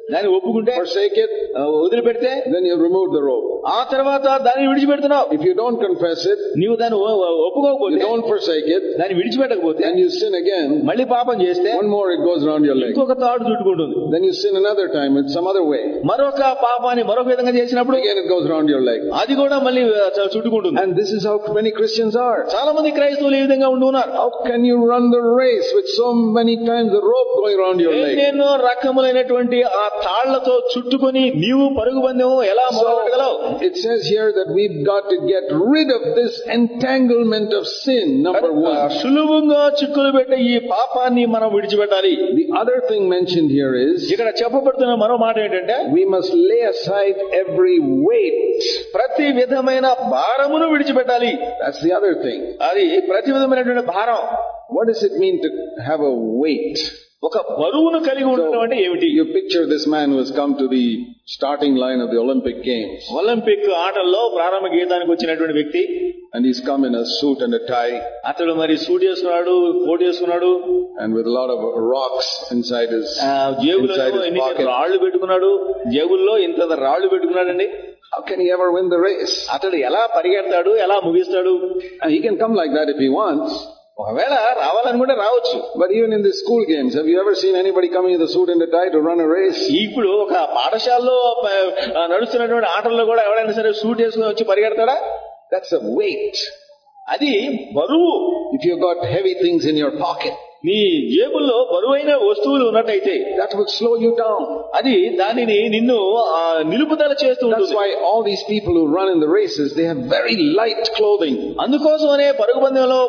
దాన్ని ఒప్పుకుంటే, forsake it, వదిలిపెడితే, then you remove the rope. ఆ తర్వాత దాన్ని విడిచిపెడుతున్నావు. If you don't confess it, నీవు దాన్ని ఒప్పుకోకపోతే, you don't forsake it, దాన్ని విడిచిపెట్టకపోతే, and you sin again, మళ్ళీ పాపం చేస్తే, one more it goes around your leg. ఇంకొక తాడు చుట్టుకుంటుంది. Then you sin another time in some other way. మరొక పాపాన్ని మరొక విధంగా చేసినప్పుడు Again it goes around your leg. అది కూడా మళ్ళీ చుట్టుకుంటుంది. And this is how many Christians are. చాలా మంది క్రైస్తవులు ఈ విధంగా ఉండి ఉన్నారు. How can you run the race with so many times the rope going around your leg? ఎన్నెన్నో రకములైనటువంటి ఆ తాళ్లతో చుట్టుకొని నీవు పరుగు పందెం ఎలా మొదలుపెట్టగలవు? It says here that we've got to get rid of this entanglement of sin, number one. సులువుగా చిక్కులు పెట్టే ఈ పాపాన్ని మనం విడిచిపెట్టాలి. The other thing mentioned here is, ఇక్కడ చెప్పబడుతున్న మరో మాట ఏంటంటే, we must lay aside every weight. ప్రతి విధమైన భారమును విడిచిపెట్టాలి. That's the other thing. అది ప్రతి విధమైనటువంటి భారం. What does it mean to have a weight? ఒక బరువును కలిగి ఉండడం అంటే ఏమిటి? You picture this man who has come to the starting line of the Olympic Games. Olympic ఆటల్లో ప్రారంభ గీతానికి వచ్చినటువంటి వ్యక్తి, and he's come in a suit and a tie, అతడు మరి సూట్ వేసుకున్నాడు, కోట్ వేసుకున్నాడు, and with a lot of rocks inside his జేబులో ఎన్ని రాళ్లు పెట్టుకున్నాడు, జేబుల్లో ఇంత రాళ్లు పెట్టుకున్నాడండి. How can he ever win the race? అతడు ఎలా పరిగెడతాడు, ఎలా ముగిస్తాడు? And he can come like that if he wants. ఒకవేళ రావాలని కూడా రావచ్చు. But even in the school games, have you ever seen anybody coming in the suit and a tie to run a race? ఇప్పుడు ఒక పాఠశాలలో నడుస్తున్నటువంటి ఆటల్లో కూడా ఎవరైనా సరే సూట్ వేసుకుని వచ్చి పరిగెడతాడా? That's a weight. అది బరువు. If you've got heavy things in your pocket, నీ జేబుల్లో బరువైన వస్తువులు ఉన్నట్టయితే, that will slow you down. అది దానిని నిన్ను నిలుపుదల చేస్తూ ఉంటుంది. That's why all these people who run in the races, they have very light clothing. అందుకోసమనే పరుగు పందెంలో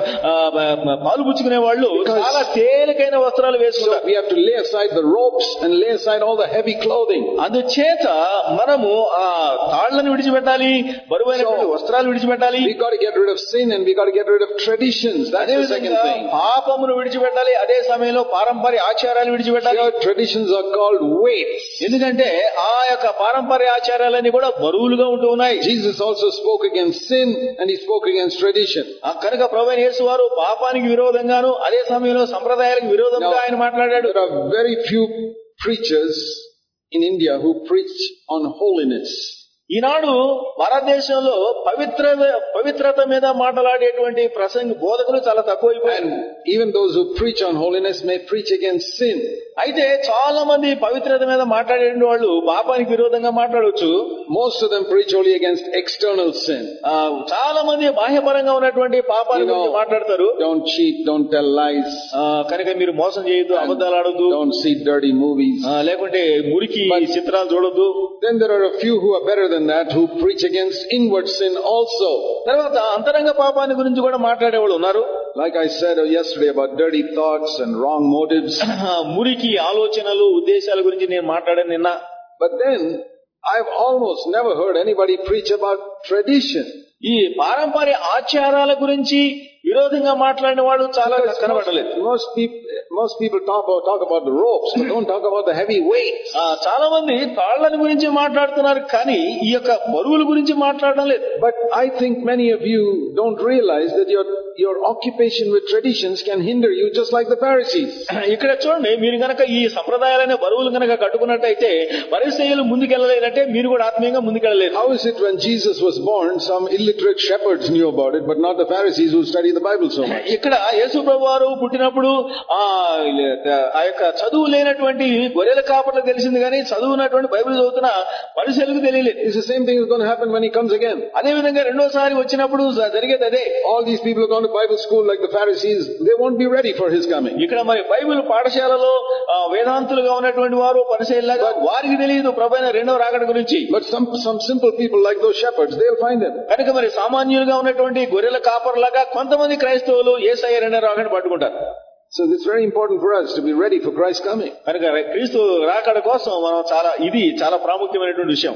పాలు పుచ్చుకునే వాళ్ళు చాలా తేలికైన వస్త్రాలు వేసుకుంటారు. So we have to lay aside the ropes and lay aside all the heavy clothing. అందుచేత మనము ఆ తాళ్లను విడిచిపెట్టాలి, బరువైన వస్త్రాలు విడిచిపెట్టాలి. We got to get rid of sin and we got to get rid of traditions. That's the second thing. పాపమును విడిచిపెట్టాలి, అదే సమయంలో పారంపర్య ఆచారాలు విడిచిపెట్టాలి. Traditions are called weights. ఎందుకంటే ఆ యొక్క పారంపర్య ఆచారాలన్నీ కూడా బరువులుగా ఉంటూ ఉన్నాయి. Jesus also spoke against sin and he spoke against tradition. కనుక ప్రభువైన యేసు వారు పాపానికి విరోధంగాను అదే సమయంలో సంప్రదాయాలకు విరోధంగా ఆయన మాట్లాడాడు. There are very few preachers in India who preach on holiness. ఈనాడు భారతదేశంలో పవిత్ర పవిత్రత మీద మాట్లాడేటువంటి ప్రసంగ బోధకులు చాలా తక్కువైపోయారు. Even those who preach on holiness may preach against sin. అయితే చాలా మంది పవిత్రత మీద మాట్లాడే వాళ్ళు పాపానికి విరోధంగా మాట్లాడవచ్చు. Most of them preach only against external sin. చాలా మంది బాహ్యపరంగా ఉన్నటువంటి పాపాల గురించి మాట్లాడతారు. Don't cheat, don't tell lies. కనుక మీరు మోసం చేయొద్దు, అబద్ధాలు ఆడొద్దు, don't see dirty movies, లేకుంటే మురికి చిత్రాలు చూడొద్దు. Then there are a few who are better than that who preach against inward sin also. తర్వాత అంతరంగ పాపాన్ని గురించి కూడా మాట్లాడేవాళ్ళు ఉన్నారు. Like I said yesterday about dirty thoughts and wrong motives. మురికి ఆలోచనలు, ఉద్దేశాల గురించి నేను మాట్లాడాను నిన్న. But then I've almost never heard anybody preach about tradition. ఈ పారంపర్య ఆచారాల గురించి విరోధంగా మాట్లాడిన వాళ్ళు చాలా కనబడలేదు. Most people, most people talk about talk about the ropes, but don't talk about the heavy weights. చాలా మంది తాళ్ల గురించి మాట్లాడుతున్నారు, కానీ ఈ యొక్క బరువుల గురించి మాట్లాడడం లేదు. But I think many of you don't realize that your your occupation with traditions can hinder you, just like the Pharisees. ఇక్కడ చూడండి, మీరు గనక ఈ సంప్రదాయాలనే బరువులు గనక కట్టుకున్నట్టయితే పరిసయ్యులు ముందుకెళ్ళలేదంటే మీరు కూడా ఆత్మీయంగా ముందుకెళ్ళలేదు. How is it when Jesus was born, some illiterate shepherds knew about it, but not the Pharisees who study the Bible so much? ఇక్కడ యేసు ప్రభువారు పుట్టినప్పుడు ఆ ఆ యొక్క చదువు లేనటువంటి గొర్రెల కాపర్లకు తెలిసింది, కానీ చదువున్నటువంటి బైబిల్ చదువుతున్న పరిసయ్యులకు తెలియలేదు. It's the same thing is going to happen when he comes again. అదే విధంగా రెండోసారి వచ్చినప్పుడు జరిగేది అదే. All these people are going to Bible school like the Pharisees, they won't be ready for his coming. ఇక్కడ మరి బైబిల్ పాఠశాలలో వేదాంతులుగా ఉన్నటువంటి వారు పరిసయ్యులాగా వారికి తెలియదు ప్రభువైన రెండో రాకడ గురించి. But some some simple people like those shepherds, they'll find them. కనుక మరి సామాన్యులుగా ఉన్నటువంటి గొర్రెల కాపర్లాగా కొంతమంది క్రైస్తవులు యేసయ్య రెండో రాకడ పట్టుకుంటారు. So it's very important for us to be ready for Christ's coming. కనుక క్రీస్తు రాకడ కోసం మనం చాలా ఇది చాలా ప్రాముఖ్యమైనటువంటి విషయం.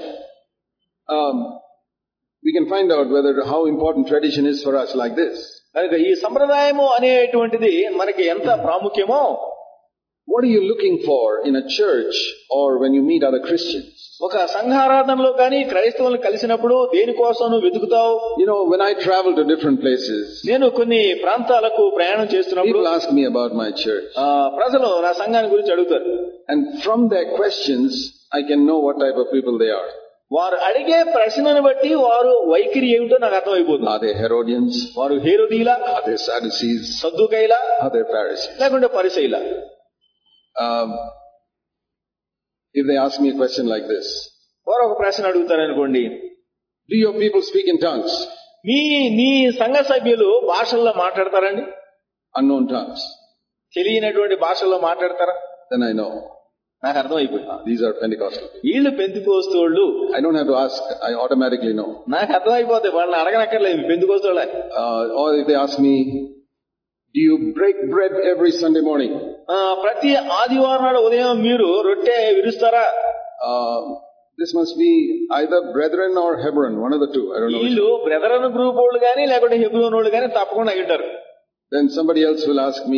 Um, we can find out whether how important tradition is for us like this. కనుక ఈ సంప్రదాయము అనేటువంటిది మనకి ఎంత ప్రాముఖ్యమో What are you looking for in a church or when you meet other Christians? ఒక సంఘారాధనలో గాని క్రైస్తవులను కలిసినప్పుడు దేనికోసం నువ్వు వెతుకుతావు? You know, when I travel to different places, నేను కొన్ని ప్రాంతాలకు ప్రయాణం చేస్తున్నప్పుడు people ask me about my church. ప్రజలు నా సంఘాన్ని గురించి అడుగుతారు. And from their questions, I can know what type of people they are. వారు అడిగే ప్రశ్నను బట్టి వారు వైఖరి ఏమిటో నాకు అర్థమైపోతుంది. Are they Herodians? వారు హేరోదీలా? Are they Sadducees? సద్దుకైలా? Are they Pharisees? లేకుంటే పరిసయ్యులా? Um, if they ask me a question like this, వారు ఒక ప్రశ్న అడుగుతారనుకోండి, do your people speak in tongues? మీ నీ సంఘ సభ్యులు భాషల్లో మాట్లాడతారండి? Unknown tongues. తెలియనటువంటి భాషల్లో మాట్లాడతారా? Then I know. నాకు అర్థం అయిపోయింది. These are Pentecostal. వీళ్ళు పెంతెకోస్తోళ్ళు. I don't have to ask. I automatically know. నాకు అర్థం అయిపోతుంది. వాళ్ళని అడగనక్కర్లేదు పెంతెకోస్తోళ్ళ. Or if they ask me, do you break bread every Sunday morning? ప్రతి ఆదివారం నాడు ఉదయం మీరు రొట్టె విరుస్తారా? This must be either Brethren or Hebron, one of the two. I don't know. వీళ్ళు బ్రెదరన్ గ్రూప్ వాళ్ళు గానీ లేకుంటే హెబ్రోన్ వాళ్ళు గానీ తప్పకుండా అయ్యుంటారు. Then somebody else will ask me,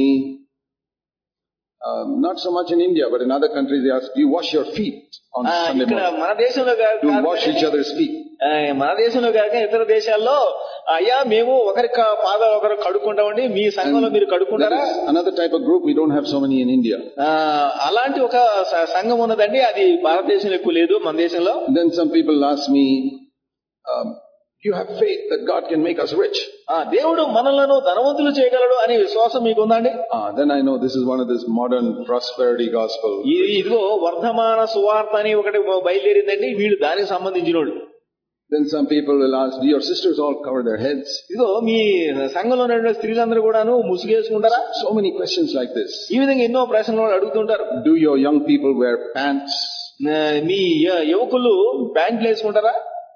um, not so much in India, but in other countries they ask, do you wash your feet on Sunday morning? మన దేశంలో Do you wash each other's feet? మన దేశంలో కాక ఇతర దేశాల్లో అయ్యా మేము ఒకరి పాదాలు ఒకరు కడుక్కుంటామండి, మీ సంఘంలో మీరు కడుక్కుంటారా? Another type of group, we don't have so many in India. అలాంటి ఒక సంఘం ఉన్నదండి, అది భారతదేశంలో ఎక్కువ లేదు, మన దేశంలో. Then some people ask me, um, you have faith that God can make us rich? దేవుడు మనలను ధనవంతులు చేయగలడు అనే విశ్వాసం మీకు ఉందండి? Then I know this is one of this modern prosperity gospel. ఇదిగో వర్ధమాన సువార్త అని ఒకటి బయలుదేరిందండి, వీళ్ళు దానికి సంబంధించినోడు. Then some people will ask, do your sisters all cover their heads? ఇదిగో మీ సంఘంలో ఉన్న స్త్రీలందరూ కూడాను ముసుగేసుకుంటారా? So many questions like this. ఈ విధంగా ఎన్నో ప్రశ్నలు అడుగుతుంటారు. Do your young people wear pants? మీ యువకులు ప్యాంట్లు వేసుకుంటారా?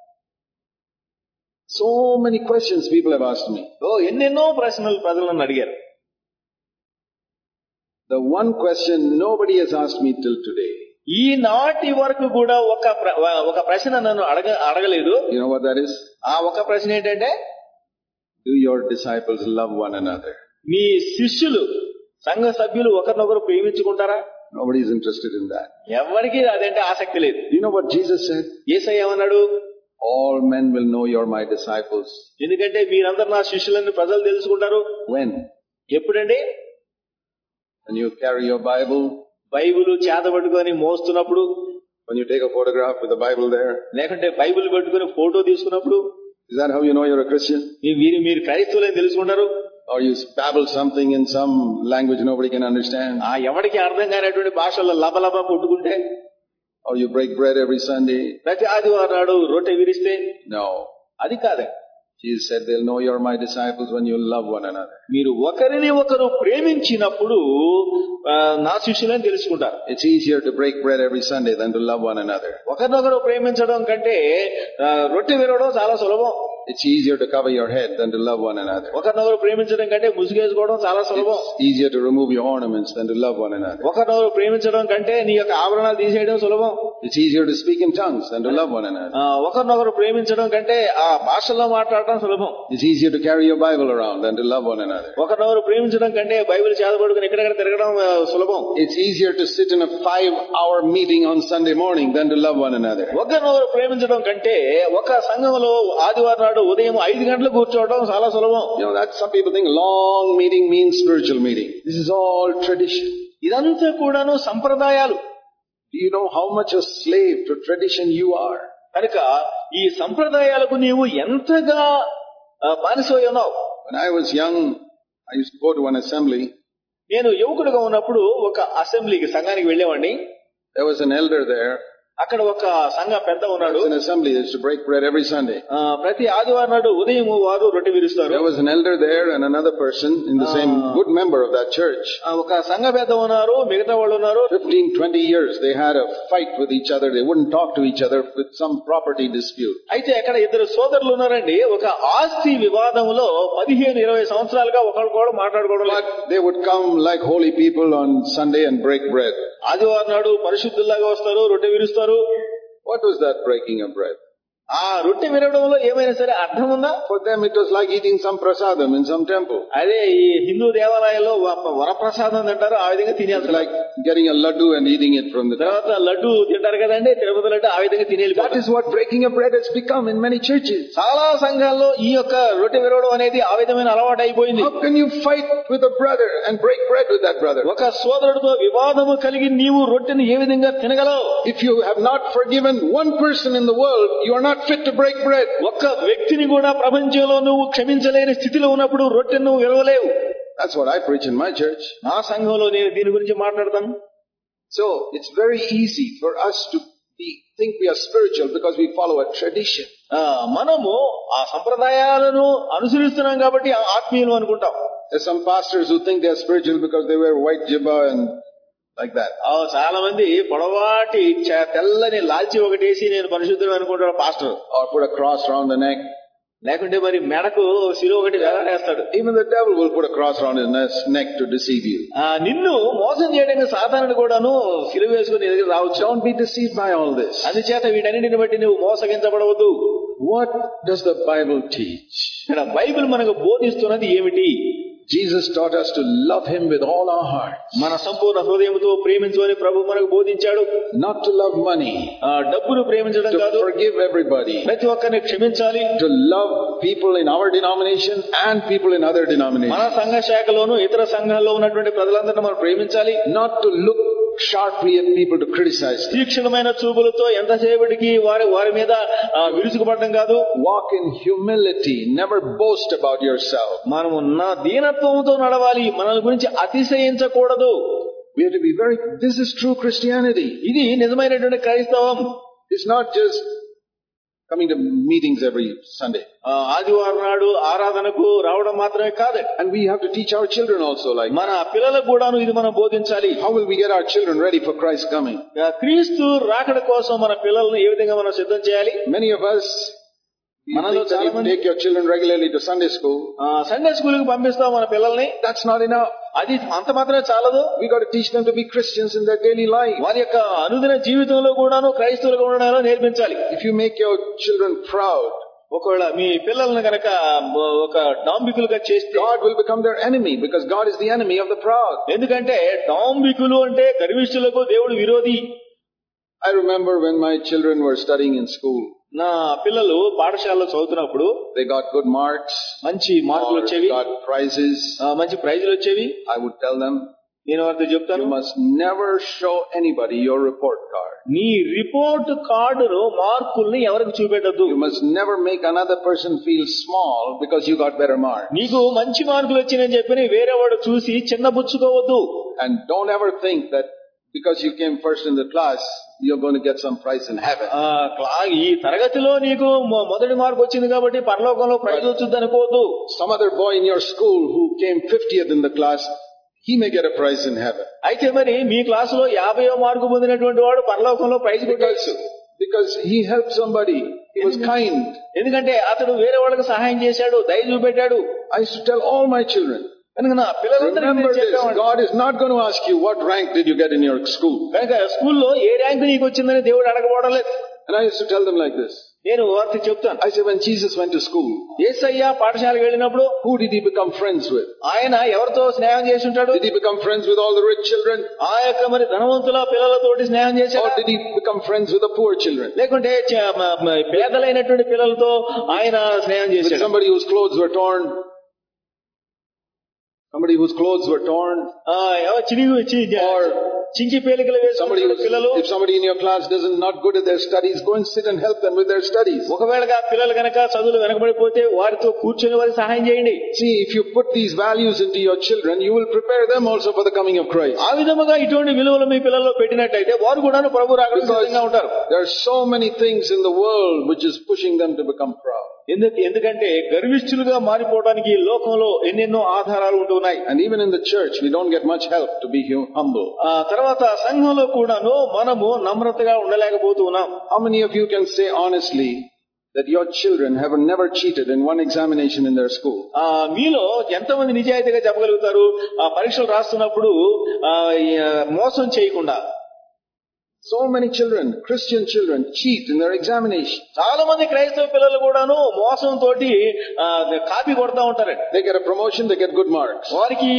So many questions people have asked me. ఓ ఎన్నెన్నో ప్రశ్నలు ప్రజలు నన్ను అడిగారు. The one question nobody has asked me till today. ఈనాటి వరకు కూడా ఒక ఒక ప్రశ్న నన్ను అడగ అడగలేదు. You know what that is? ఆ ఒక ప్రశ్న ఏంటంటే, do your disciples love one another? మీ శిష్యులు సంఘ సభ్యులు ఒకరినొకరు ప్రేమించుకుంటారా? Nobody is interested in that. ఎవరికి అదంటే ఆసక్తి లేదు. You know what Jesus said? యేసయ్య ఏమన్నాడు? All men will know you're my disciples. ఎందుకంటే మీరందరూ నా శిష్యులని ప్రజలు తెలుసుకుంటారు. When? ఎప్పుడండి? When you carry your Bible. Bible చేత పట్టుకొని మోస్తున్నప్పుడు. When you take a photograph with the Bible there. లేకుంటే బైబిల్ పట్టుకొని ఫోటో తీసుకున్నప్పుడు. Is that how you know you're a Christian? మీరు మీరు క్రైస్తవులని తెలుసుకుంటారు. Or you babble something in some language nobody can understand. ఆ ఎవరికి అర్థం కానటువంటి భాషల్లో లబలబ కొట్టుకుంటే. Or you break bread every Sunday. ప్రతి ఆదివారం నాడు రొట్టె విరిస్తే. No. అది కాదే. Jesus said they'll know you're my disciples when you love one another. మీరు ఒకరిని ఒకరు ప్రేమించినప్పుడు నా శిష్యులని తెలుసుకుంటారు. It's easier to break bread every Sunday than to love one another. ఒకరినొకరు ప్రేమించడం కంటే రొట్టె విరవడం చాలా సులభం. It's easier to cover your head than to love one another. ఒకరినొకరు ప్రేమించడం కంటే ముసుగేసుకోవడం చాలా సులభం. It's easier to remove your ornaments than to love one another. ఒకరినొకరు ప్రేమించడం కంటే నీ యొక్క ఆభరణాలు తీసేయడం సులభం. It's easier to speak in tongues than to love one another. ఒకరినొకరు ప్రేమించడం కంటే ఆ భాషలో మాట్లాడటం సులభం. It's easier to carry your Bible around than to love one another. ఒకరినొకరు ప్రేమించడం కంటే బైబిల్ చేతబడుకుని ఎక్కడెక్కడ తిరగడం సులభం. It's easier to sit in a five hour meeting on Sunday morning than to love one another. ఒకరినొకరు ప్రేమించడం కంటే ఒక సంఘంలో ఆదివారం నాడు ఉదయం ఐదు గంటలకు కూర్చోవడం చాలా సులభం. You know that some people think long meeting means spiritual meeting. This is all tradition. ఇదంతా కూడాను సంప్రదాయాలు. Do you know how much a slave to tradition you are? కనుక ఈ సంప్రదాయాలకు నీవు ఎంతగా బానిసై ఉన్నావు. When I was young, I used to go to an assembly. నేను యువకుడిగా ఉన్నప్పుడు ఒక అసెంబ్లీకి సంఘానికి వెళ్ళేవాడిని. There was an elder there. అక్కడ ఒక సంఘ పెద్ద ఉన్నాడు. An assembly is to break bread every Sunday. ప్రతి ఆదివారం నాడు ఉదయం వారు రొట్టె విరుస్తారు. There was an elder there and another person in the same good member of that church. ఒక సంఘ పెద్ద ఉన్నారు, మిగతా వాళ్ళు ఉన్నారు. fifteen twenty years they had a fight with each other. They wouldn't talk to each other with some property dispute. అయితే అక్కడ ఇద్దరు సోదరులు ఉన్నారండి. ఒక ఆస్తి వివాదంలో పదిహేను ఇరవై సంవత్సరాలుగా ఒకరికొకరు మాట్లాడుకోవడం. They would come like holy people on Sunday and break bread. ఆదివారం నాడు పరిశుద్ధుల్లాగా వస్తారు, రొట్టె విరుస్తారు. What was that breaking of bread? ఆ రొట్టె విరవడంలో ఏమైనా సరే అర్థం ఉందా? For them it was like eating some prasadam in some temple. అదే ఈ హిందూ దేవాలయాల్లో వరప్రసాదం తింటారు, ఆ విధంగా తినేస్తారు. Like getting a laddu and eating it from the తర్వాత లడ్డు తింటారు కదండి, తిరుపతి లడ్డు, ఆ విధంగా తినేది. That is what breaking of bread has become in many churches. చాలా సంఘాల్లో ఈ యొక్క రొట్టె విరవడం అనేది ఆ విధమైన అలవాటు అయిపోయింది. How can you fight with a brother and break bread with that brother? ఒక సోదరుడితో వివాదము కలిగి నీవు రొట్టెను ఏ విధంగా తినగలవు? If you have not forgiven one person in the world, you are not fit to break bread. ఒక్క వ్యక్తిని కూడా ప్రపంచంలో నువ్వు క్షమించలేని స్థితిలో ఉన్నప్పుడు రొట్టెను నువ్వు విరవలేవు. That's what I preach in my church. నా సంఘంలో నేను దీని గురించి మాట్లాడతాను. So it's very easy for us to be, think we are spiritual because we follow a tradition. మనము ఆ సంప్రదాయాలను అనుసరిస్తున్నాం కాబట్టి ఆత్మీయులు అనుకుంటాం. There's some pastors who think they are spiritual because they wear white jibba and like that. చాలా మంది పొడవాటి తెల్లని లాల్చి ఒకటేసి నేను పరిశుద్ధుడు అనుకుంటాడు pastor. Or put a cross around the neck. లేకుంటే మరి మెడకు శిలువ ఒకటి వేలాడేస్తాడు. Even the devil will put a cross around his neck to deceive you. నిన్ను మోసం చేయడానికి సాతానుడు కూడాను శిలువ వేసుకుని ఎదురు రావచ్చు. Don't be deceived by all this. అందుచేత వీటన్నిటిని బట్టి నువ్వు మోసగించబడవద్దు. What does the Bible teach? ఇక్కడ బైబిల్ మనకు బోధిస్తున్నది ఏమిటి? Jesus taught us to love him with all our heart. మన సంపూర్ణ హృదయంతో ప్రేమించమని ప్రభు మనకు బోధించాడు. Not to love money. డబ్బును ప్రేమించడం కాదు. To forgive everybody. ప్రతి ఒక్కరిని క్షమించాలి. To love people in our denomination and people in other denominations. మన సంఘ శాఖలోను ఇతర సంఘాల్లో ఉన్నటువంటి ప్రజలందరినీ మనం ప్రేమించాలి. Not to look sharply at people to criticize them. తీక్షణమైన చూపులతో ఎంతసేపటికి వారి వారి మీద విరుచుకుపడడం కాదు. Walk in humility. Never boast about yourself. మనము నా దీనత్వంతో నడవాలి. మనల్ని గురించి అతిశయించకూడదు. We have to be very, this is true Christianity. ఇది నిజమైనటువంటి క్రైస్తవం. It's not just coming to meetings every Sunday. ఆదివారం నాడు ఆరాధనకు రావడం మాత్రమే కాదు. And we have to teach our children also like. మన పిల్లలకు కూడాను ఇది మనం బోధించాలి. How will we get our children ready for Christ's coming? క్రీస్తు రాకడ కోసం మన పిల్లలను ఏ విధంగా మనం సిద్ధం చేయాలి? Many of us, మనలో చాలా మంది take your children regularly to Sunday school. Sunday school కి పంపిస్తాం మన పిల్లల్ని. That's not enough. అది అంత మాత్రమే చాలదు. We got to teach them to be Christians in their daily life. వారి యొక్క అనుదిన జీవితంలో కూడాను క్రైస్తవులుగా ఉండడాలో నేర్పించాలి. If you make your children proud, ఒకవేళ మీ పిల్లలను కనుక ఒక డాంబికులుగా చేస్తే God will become their enemy because God is the enemy of the proud. ఎందుకంటే డాంబికులు అంటే గర్విష్ఠులకు దేవుడు విరోధి. I remember when my children were studying in school. నా పిల్లలు పాఠశాలలో చదువుతున్నప్పుడు they got good marks, మంచి మార్కులు వచ్చేవి, got prizes, మంచి ప్రైజులు వచ్చేవి. I would tell them, నేను వారితో చెప్తాను, you must never show anybody your report card. నీ రిపోర్ట్ కార్డును మార్కుల్ని ఎవరికి చూపెట్టద్దు. You must never make another person feel small because you got better marks. నీకు మంచి మార్కులు వచ్చినాయని చెప్పి వేరేవాడు చూసి చిన్నబుచ్చుకోవద్దు. And don't ever think that because you came first in the class you're going to get some prize in heaven. ఈ తరగతిలో నీకు మొదటి మార్కు వచ్చింది కాబట్టి పరలోకంలో ప్రైజ్ వచ్చింది అనుకోవద్దు. Some other boy in your school who came fiftieth in the class, he may get a prize in heaven. అయితే మరి మీ క్లాసులో యాభైవ మార్కు పొందినటువంటి వాడు పరలోకంలో ప్రైజ్ కొట్టవచ్చు. Because he helped somebody, he was kind. ఎందుకంటే అతడు వేరే వాళ్ళకి సహాయం చేశాడు, దయ చూపెట్టాడు. I used to tell all my children, remember this, God is not going to ask you what rank did you get in your school. కనుక స్కూల్లో ఏ rank నీకు వచ్చిందని దేవుడు అడగబోవడం లేదు. And I used to tell them like this. నేను వారికి చెప్తాను. I said when Jesus went to school, యేసయ్య పాఠశాలకు వెళ్ళినప్పుడు who did he become friends with? ఆయన ఎవరితో స్నేహం చేసి ఉంటాడు? Did he become friends with all the rich children? ఆ యొక్క మరి ధనవంతుల పిల్లలతోటి స్నేహం చేశాడా? Or did he become friends with the poor children? లేకుంటే పేదలైనటువంటి పిల్లలతో ఆయన స్నేహం చేశాడు? With somebody whose clothes were torn? Somebody whose clothes were torn? ఎవరు చిరిగి or చింకి పేలికలు వేసుకున్న పిల్లలు. If somebody in your class doesn't not good at their studies, go and sit and help them with their studies. ఒకవేళ పిల్లలు గనక చదువులు వెనకబడిపోతే వారితో కూర్చొని వారికి సహాయం చేయండి. See, if you put these values into your children, you will prepare them also for the coming of Christ. ఆ విధముగా ఇటువంటి విలువలు మీ పిల్లల్లో పెట్టినట్లయితే వారు కూడా ప్రభు రాకడకు సిద్ధంగా ఉంటారు. There are so many things in the world which is pushing them to become proud. ఎందుకంటే గర్విష్ఠులుగా మారిపోవడానికి లోకంలో ఎన్నెన్నో ఆధారాలు ఉంటున్నాయి. And even in the church we don't get much help to be humble. తర్వాత సంఘంలో కూడాను మనము నమ్రతగా ఉండలేకపోతున్నాం. How many of you can say honestly that your children have never cheated in one examination in their school? మీలో ఎంతమంది నిజాయితీగా చెప్పగలుగుతారు పరీక్షలు రాస్తున్నప్పుడు మోసం చేయకుండా? So many children, Christian children, cheat in their examination. చాలా మంది క్రైస్తవ పిల్లలు కూడాను మోసం తోటి కాపీ కొడతా ఉంటారండి. They get a promotion, they get good marks. వారికి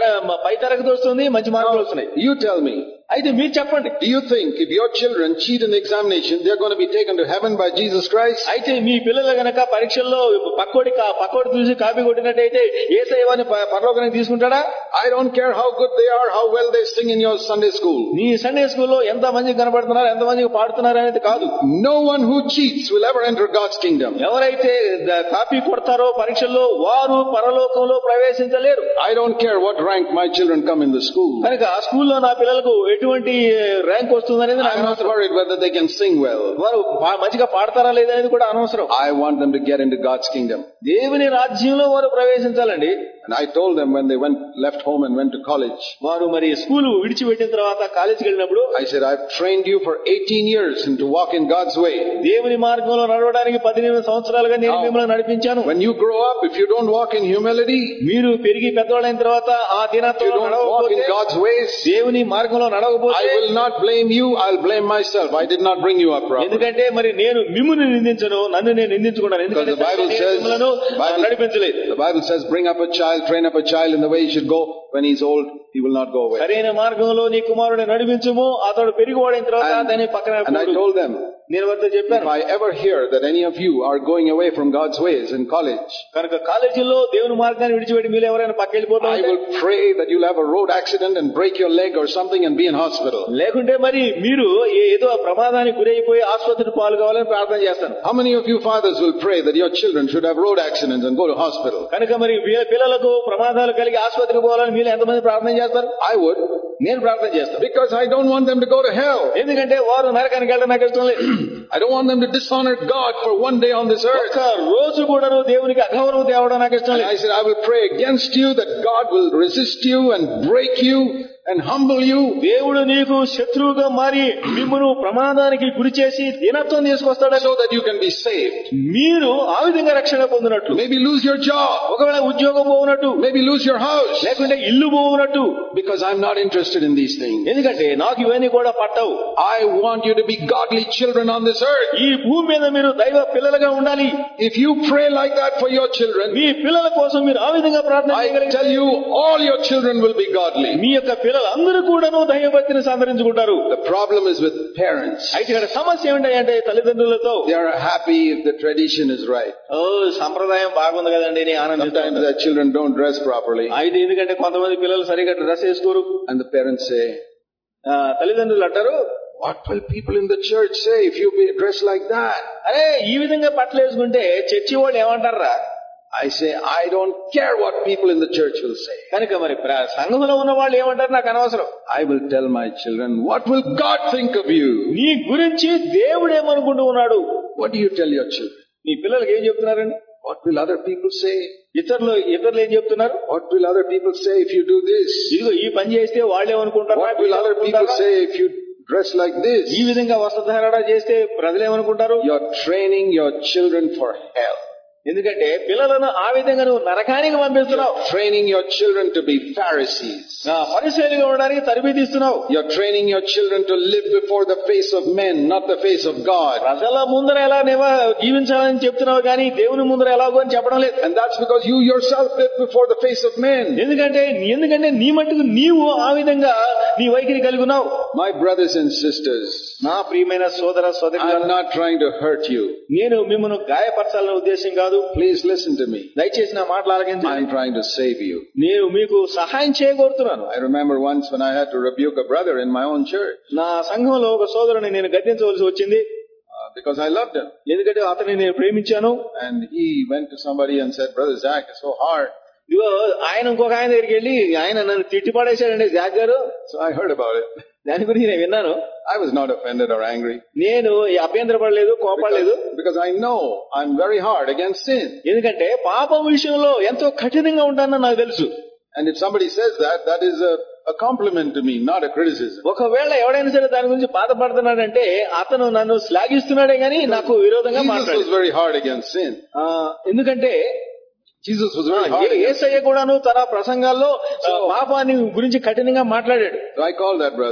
పై తరగతి వస్తుంది, మంచి మార్కులు వస్తున్నాయి. You tell me. అయితే మీరు చెప్పండి. Do you think if your children cheat in the examination, they are going to be taken to heaven by Jesus Christ? అయితే మీ పిల్లలు గనక పరీక్షల్లో పక్కోడి పక్కోడి చూసి కాపీ కొట్టినట్టయితే యేసయ్య వారిని పరలోకానికి తీసుకుంటాడా? I don't care how good they are, how well they sing in your Sunday school. నీ సండే స్కూల్లో ఎంత మంది కనబడుతున్నారు, ఎంత మంది పాడుతున్నారు అనేది కాదు. No one who cheats will ever enter God's kingdom. ఎవరైతే కాపీ కొడతారో పరీక్షల్లో వారు పరలోకంలో ప్రవేశించలేరు. I don't care what rank my children come in the school. కనుక ఆ స్కూల్లో నా పిల్లలకు ఎటువంటి ర్యాంక్ వస్తుందనేది నాకు I'm not worried whether they can sing well. వారు మంచిగా పాడతారా లేదా అనేది కూడా అనవసరం. I want them to get into God's kingdom. దేవుని రాజ్యంలో వారు ప్రవేశించాలండి. And I told them when they went left home and went to college. వారు మరి స్కూల్ విడిచిపెట్టిన తర్వాత కాలేజీకి వెళ్ళినప్పుడు I said, I've trained you for eighteen years and to walk in God's way. దేవుని మార్గంలో నడవడానికి పద్దెనిమిది సంవత్సరాలుగా నేను మిమ్మల్ని నడిపించాను. When you grow up, if you don't walk in humility, మీరు పెరిగి పెద్దవాళ్ళైన తర్వాత ఆ దినత్వంలో walk in God's ways, దేవుని మార్గంలో నడవకపోతే I will not blame you, I'll blame myself. I did not bring you up properly. ఎందుకంటే మరి నేను మిమ్ముని నిందించను, నన్ను నేను నిందించుకున్నాను. ఎందుకంటే the Bible says, నడిపించలేదు. The Bible says, bring up a child, train up a child in the way he should go. When he's old, he will not go away. సరైన మార్గంలో నీ కుమారుని నడిపించుము, అతడు పెరిగివాడిన తర్వాత దాని పక్కన. And I told them, నేను వారితో చెప్పాను, if I ever hear that any of you are going away from God's ways in college, కనుక కాలేజీలో దేవుని మార్గాన్ని విడిచిపెట్టి మీరు ఎవరైనా పక్కెళ్ళిపోతారు, I will pray that you'll have a road accident and break your leg or something and be in hospital. లేకుంటే మరి మీరు ఏదో ప్రమాదానికి గురైపోయి ఆసుపత్రి పాలు కావాలని ప్రార్థన చేస్తాను. How many of you fathers will pray that your children should have road accidents and go to hospital? కనుక మరి పిల్లలకు ప్రమాదాలు కలిగి ఆసుపత్రికి పోవాలని మీరు ఎంతమంది ప్రార్థన చేస్తారు? I would. నేను ప్రార్థన చేస్తాను. Because I don't want them to go to hell. ఎందుకంటే వారు నరకానికి వెళ్ళడం నాకు ఇష్టం లేదు. I don't want them to dishonor God for one day on this earth. ఒక్క రోజు కూడా దేవునికి అగౌరవం తేవడం నాకు ఇష్టం లేదు. I said, I will pray against you that God will resist you and break you and humble you. దేవుడు నీకు శత్రువుగా మారి మిమ్మును ప్రమాదానికి గురి చేసి దీనత్వం తీసుకొస్తాడు, so that you can be saved. మీరు ఆ విధంగా రక్షణ పొందినట్లు. Maybe lose your job, ఒకవేళ ఉద్యోగం పోవునట్టు, maybe lose your house, లేకుంటే ఇల్లు పోవునట్టు. Because I'm not interested in these things. ఎందుకంటే నాకు ఇవన్నీ కూడా పట్టవు. I want you to be godly children on this earth. ఈ భూమి మీద మీరు దైవ పిల్లలుగా ఉండాలి. If you pray like that for your children, మీ పిల్లల కోసం మీరు ఆ విధంగా ప్రార్థన చేయగలిగితే, I tell you, all your children will be godly. మీ యొక్క పిల్లలు అందరూ కూడాను దైవభక్తిని సంతరించుకుంటారు. The problem is with parents. అయితే ఇక్కడ సమస్య ఏంటంటే తల్లిదండ్రులతో. They are happy if the tradition is right. ఓ సంప్రదాయం బాగుంది కదండి అని ఆనందిస్తారు. Sometimes their children don't dress properly. అయితే ఎందుకంటే కొంతమంది పిల్లలు సరిగా డ్రెస్ వేసుకోరు. And the parents say, తల్లిదండ్రులు అంటారు, what will people in the church say if you be dressed like that? అరే ఈ విధంగా బట్టలు వేసుకుంటే చర్చి వాళ్ళు ఏమంటారా? I say, I don't care what people in the church will say. కనుక మరి సంఘంలో ఉన్న వాళ్ళు ఏమంటారు నాకు అనవసరం. I will tell my children, what will God think of you? నీ గురించి దేవుడు ఏమనుకుంటూ ఉన్నాడు? What do you tell your children? నీ పిల్లలకి ఏం చెప్తున్నారండి? What will other people say? ఇతరులు ఇతరులు ఏం చెప్తున్నారు? What will other people say if you do this? ఇదిగో ఈ పని చేస్తే వాళ్ళు ఏమనుకుంటారు? What will other people say if you dress like this? ఈ విధంగా వస్త్రధారణ చేస్తే ప్రజలు ఏమనుకుంటారు? You're training your children for hell. ఎందుకంటే పిల్లలను ఆ విధంగా నువ్వు నరకానికి పంపిస్తున్నావు. Training your children to be Pharisees. పరిసయ్యులుగా ఉండడానికి తరబిదిస్తున్నావు. You're training your children to live before the face of men, not the face of God. ప్రజల ముందర ఎలా జీవించాలని చెప్తున్నావు కానీ దేవుని ముందర ఎలాగో అని చెప్పడం లేదు. And that's because you yourself live before the face of men. ఎందుకంటే ఎందుకంటే నీ మట్టుకు నీవు ఆ విధంగా నీ వైఖరి కలిగి ఉన్నావు. My brothers and sisters, నా ప్రియమైన సోదర సోదరులారా, I'm not trying to hurt you. నేను మిమ్మల్ని గాయపరచాలనే ఉద్దేశం కాదు. Please listen to me. దయచేసి నా మాటలు ఆలకించండి. I'm trying to save you. నేను మీకు సహాయం చేయగోరుతున్నాను. I remember once when I had to rebuke a brother in my own church. నా సంఘంలో ఒక సోదరుని నేను గద్దించవలసి వచ్చింది. Uh, because I loved him. ఎందుకంటే అతన్ని నేను ప్రేమించాను. And he went to somebody and said, Brother Zach, it's so hard. ఇదిగో ఆయన ఇంకొక ఆయన దగ్గరికి వెళ్ళి ఆయన నన్ను తిట్టి పడేశాడండి జాక్ గారు. So I heard about it. దాని గురించి నేను విన్నాను. I was not offended or angry. నేను అభ్యంతరపడలేదు, కోపడలేదు. Because I know I'm very hard against sin. ఎందుకంటే పాపం విషయంలో ఎంతో కఠినంగా ఉంటానని నాకు తెలుసు. And if somebody says that, that is a, a compliment to me, not a criticism. ఒకవేళ ఎవడైనా సరే దాని గురించి బాధపడుతున్నాడంటే అతను నన్ను శ్లాఘిస్తున్నాడే గానీ నాకు విరోధంగా మాట్లాడాడు. Jesus was very hard against sin. ఎందుకంటే Jesus was very hard. యేసయ్య కూడాను తన ప్రసంగాల్లో పాపాన్ని గురించి కఠినంగా మాట్లాడాడు. So I called that brother.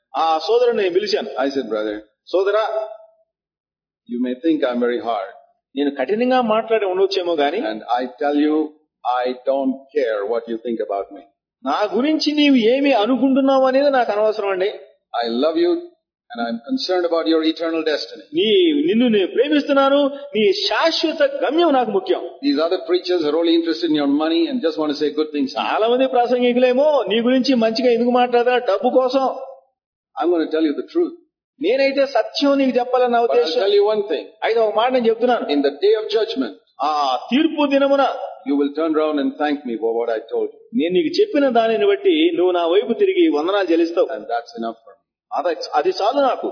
ఆ సోదరుని నేను పిలిచాను. I said, brother, సోదరా, you may think I'm very hard. నేను కఠినంగా మాట్లాడి ఉండొచ్చేమో గాని, And I tell you, I don't care what you think about me. నా గురించి నీవు ఏమి అనుకుంటున్నావు అనేది నాకు అనవసరం అండి. I love you and I'm concerned about your eternal destiny. నీ నిన్ను నేను ప్రేమిస్తున్నాను, నీ శాశ్వత గమ్యం నాకు ముఖ్యం. These other preachers are only interested in your money and just want to say good things. చాలా మంది ప్రాసంగికులేమో నీ గురించి మంచిగా ఎందుకు మాట్లాడతారు, డబ్బు కోసం. I'm going to tell you the truth. నేనైతే సత్యం నీకు చెప్పాలని నా But I'll ఉద్దేశం. tell you one thing. అయితే ఒక మాట నేను చెప్తున్నాను. In the day of judgment, ఆ తీర్పు దినమున you will turn around and thank me for what I told you. నేను నీకు చెప్పిన దానిని బట్టి నువ్వు నా వైపు తిరిగి వందనాలు చెల్లిస్తావు. And that's enough for me. అద అది చాలు నాకు.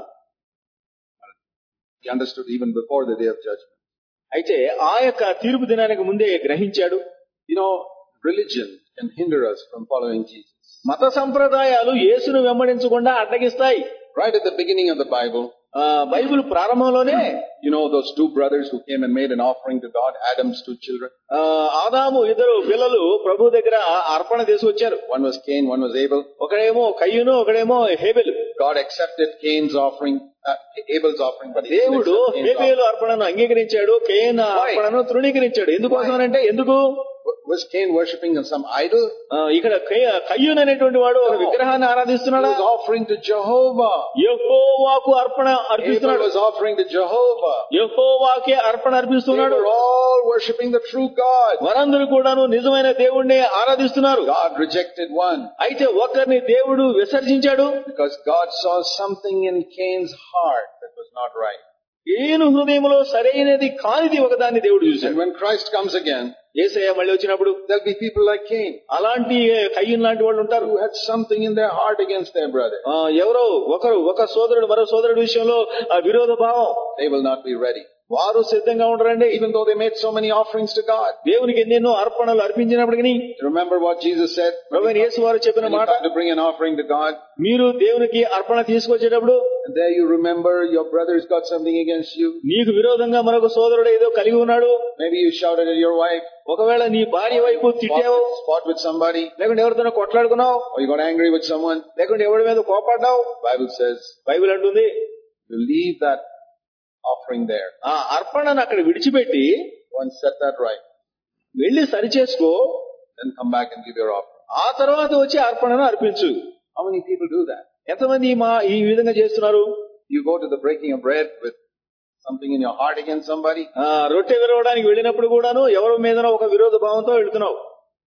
He understood even before the day of judgment. అయితే ఆ యొక్క తీర్పు దినానికి ముందే గ్రహించాడు. You know, religion can hinder us from following Jesus. మత సంప్రదాయాలు యేసును వెంబడించకుండా అడ్డగిస్తాయి. Right at the beginning of the Bible, ఆ బైబిల్ ప్రారంభంలోనే you know those two brothers who came and made an offering to God, Adam's two children. ఆ ఆదాము ఇద్దరు పిల్లలు ప్రభు దగ్గర అర్పణ తీసుకొచ్చారు. One was Cain, one was Abel. ఒకడేమో కయ్యూను, ఒకడేమో హేబెలు. God accepted Cain's offering, uh, Abel's offering, but he didn't దేవుడు accept Cain's హేబెలు offering. అర్పణను అంగీకరించాడు, కేయిన్ అర్పణను తృణీకరించాడు. ఎందుకోసమనంటే ఎందుకు? Was Cain worshipping some idol? ఆ, ఇక్కడ కయ్యూన్ అనేటువంటి వాడు ఒక విగ్రహాన్ని ఆరాధిస్తున్నాడా? He was offering to Jehovah. యెహోవాకు అర్పణ Abel అర్పిస్తున్నాడు. was offering to Jehovah. యెహోవాకే అర్పణ They అర్పిస్తున్నాడు. were all worshipping the true God. వారందరూ కూడాను నిజమైన దేవుణ్ణి ఆరాధిస్తున్నారు. God rejected one అయితే ఒకరిని దేవుడు విసర్జించాడు. because God saw something in Cain's heart that was not right. Cain హృదయంలో సరైనది కానిది ఒకదాన్ని దేవుడు And చూశాడు. when Christ comes again, యేసయ్య మళ్ళీ వచ్చినప్పుడు there'll be people like Cain అలాంటి కయ్యూన్ లాంటి వాళ్ళు ఉంటారు. who had something in their heart against their brother. ఆ, ఎవరో ఒకరు ఒక సోదరుడు మరో సోదరుడి విషయంలో ఆ విరోధ భావం, They will not be ready. వారు సిద్ధంగా ఉండరండి. Even though they made so many offerings to God. దేవునికి ఎన్నెన్నో అర్పణలు అర్పించినప్పటికీ, Remember what Jesus said? ప్రభువైన యేసు వారు చెప్పిన When you మాట, come to bring an offering to God, మీరు దేవునికి అర్పణ తీసుకొచ్చేటప్పుడు and there you remember your brother's got something against you. నీకు విరోధంగా మరొక సోదరుడు ఏదో కలిగి ఉన్నాడు. Maybe you shouted at your wife, ఒకవేళ నీ భార్య వైపు తిట్టావు, fought, fought with somebody, లేకుంటే ఎవరితోనో కొట్లాడుకున్నావు, or you got angry with someone. లేకుంటే ఎవరి మీద కోపడ్డావు. Bible says, బైబిల్ అంటుంది, you leave that offering there. ఆ అర్పణను అక్కడ విడిచిపెట్టి Go and set that right. వెళ్లి సరిచేసుకో, Then come back and give your offering. ఆ తర్వాత వచ్చి అర్పణను అర్పించు. How many people do that? ఎంతమంది మా ఈ విధంగా చేస్తున్నారు? You go to the breaking of bread with something in your heart against somebody. ఆ రొట్టె విరవడానికి వెళ్ళినప్పుడు కూడాను ఎవరి మీదనో ఒక విరోధ భావంతో వెళ్తున్నావు.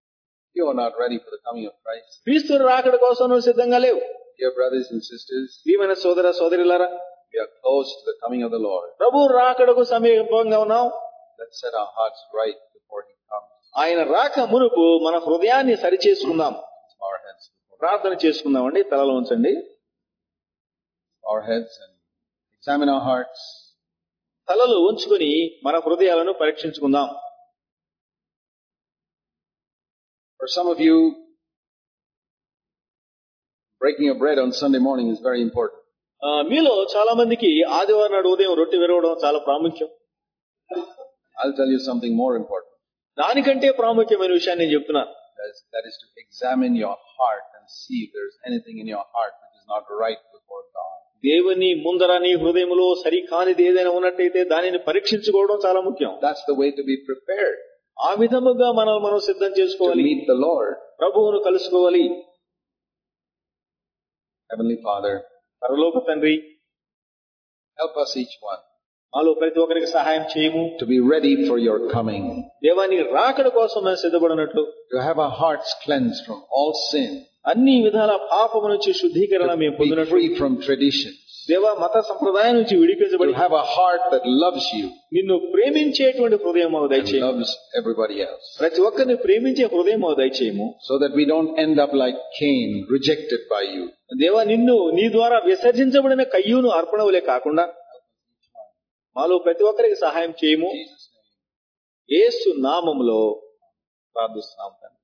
You are not ready for the coming of Christ. క్రీస్తు రాకడ కోసం నువ్వు సిద్ధంగా లేవు. Dear brothers and sisters, ప్రియమైన సోదర సోదరులారా, we are close to the coming of the Lord. ప్రభు రాకడకు సమీపంగా ఉన్నాం. Let's set our hearts right before He comes. ఆయన రాక మునుపు మన హృదయాన్ని సరిచేసుకుందాం. Our heads, ప్రార్థన చేసుకుందామండి. తలలో ఉంచండి. our heads, and examine our hearts. తలలు ఉంచుకొని మన హృదయాలను పరీక్షించుకుందాం. For some of you, breaking of bread on Sunday morning is very important. ఆ, మీలో చాలా మందికి ఆదివారం నాడు ఉదయం రొట్టె విరవడం చాలా ప్రాముఖ్యం. I'll tell you something more important. దానికంటే ప్రాముఖ్యమైన విషయాన్ని నేను చెప్తున్నాను. That is, that is to examine your heart and see if there's anything in your heart which is not right before God. దేవుని ముందర నీ హృదయంలో సరికానిది ఏదైనా ఉన్నట్టయితే దానిని పరీక్షించుకోవడం చాలా ముఖ్యం. That's the way to be prepared ఆ విధముగా మనం మనం సిద్ధం to చేసుకోవాలి. meet the Lord. ప్రభువును కలుసుకోవాలి. Heavenly Father, పరలోక తండ్రి, help us each one మాలో ప్రతి ఒక్కరికి సహాయం చేయము. to be ready for your coming, దేవాని రాకడ కోసం మేము సిద్ధపడినట్లు, to have our hearts cleansed from all sin, అన్ని విధాల పాపము నుంచి శుద్ధీకరణ మేము be పొందినట్లు, free from traditions, దేవా మత సంప్రదాయం నుంచి విడిపించబడి to have a heart that loves you నిన్ను ప్రేమించేటువంటి హృదయం మాకు and దయచేయము. loves everybody else, ప్రతి ఒక్కరిని ప్రేమించే హృదయం మాకు దయచేయము. so that we don't end up like Cain, rejected by you. దేవా నిన్ను నీ ద్వారా విసర్జించబడిన కయ్యూను అర్పణవులే కాకుండా మాలో ప్రతి ఒక్కరికి సహాయం చేయము. In Jesus' name. యేసు నామములో ప్రార్థిస్తున్నాం తండ్రి.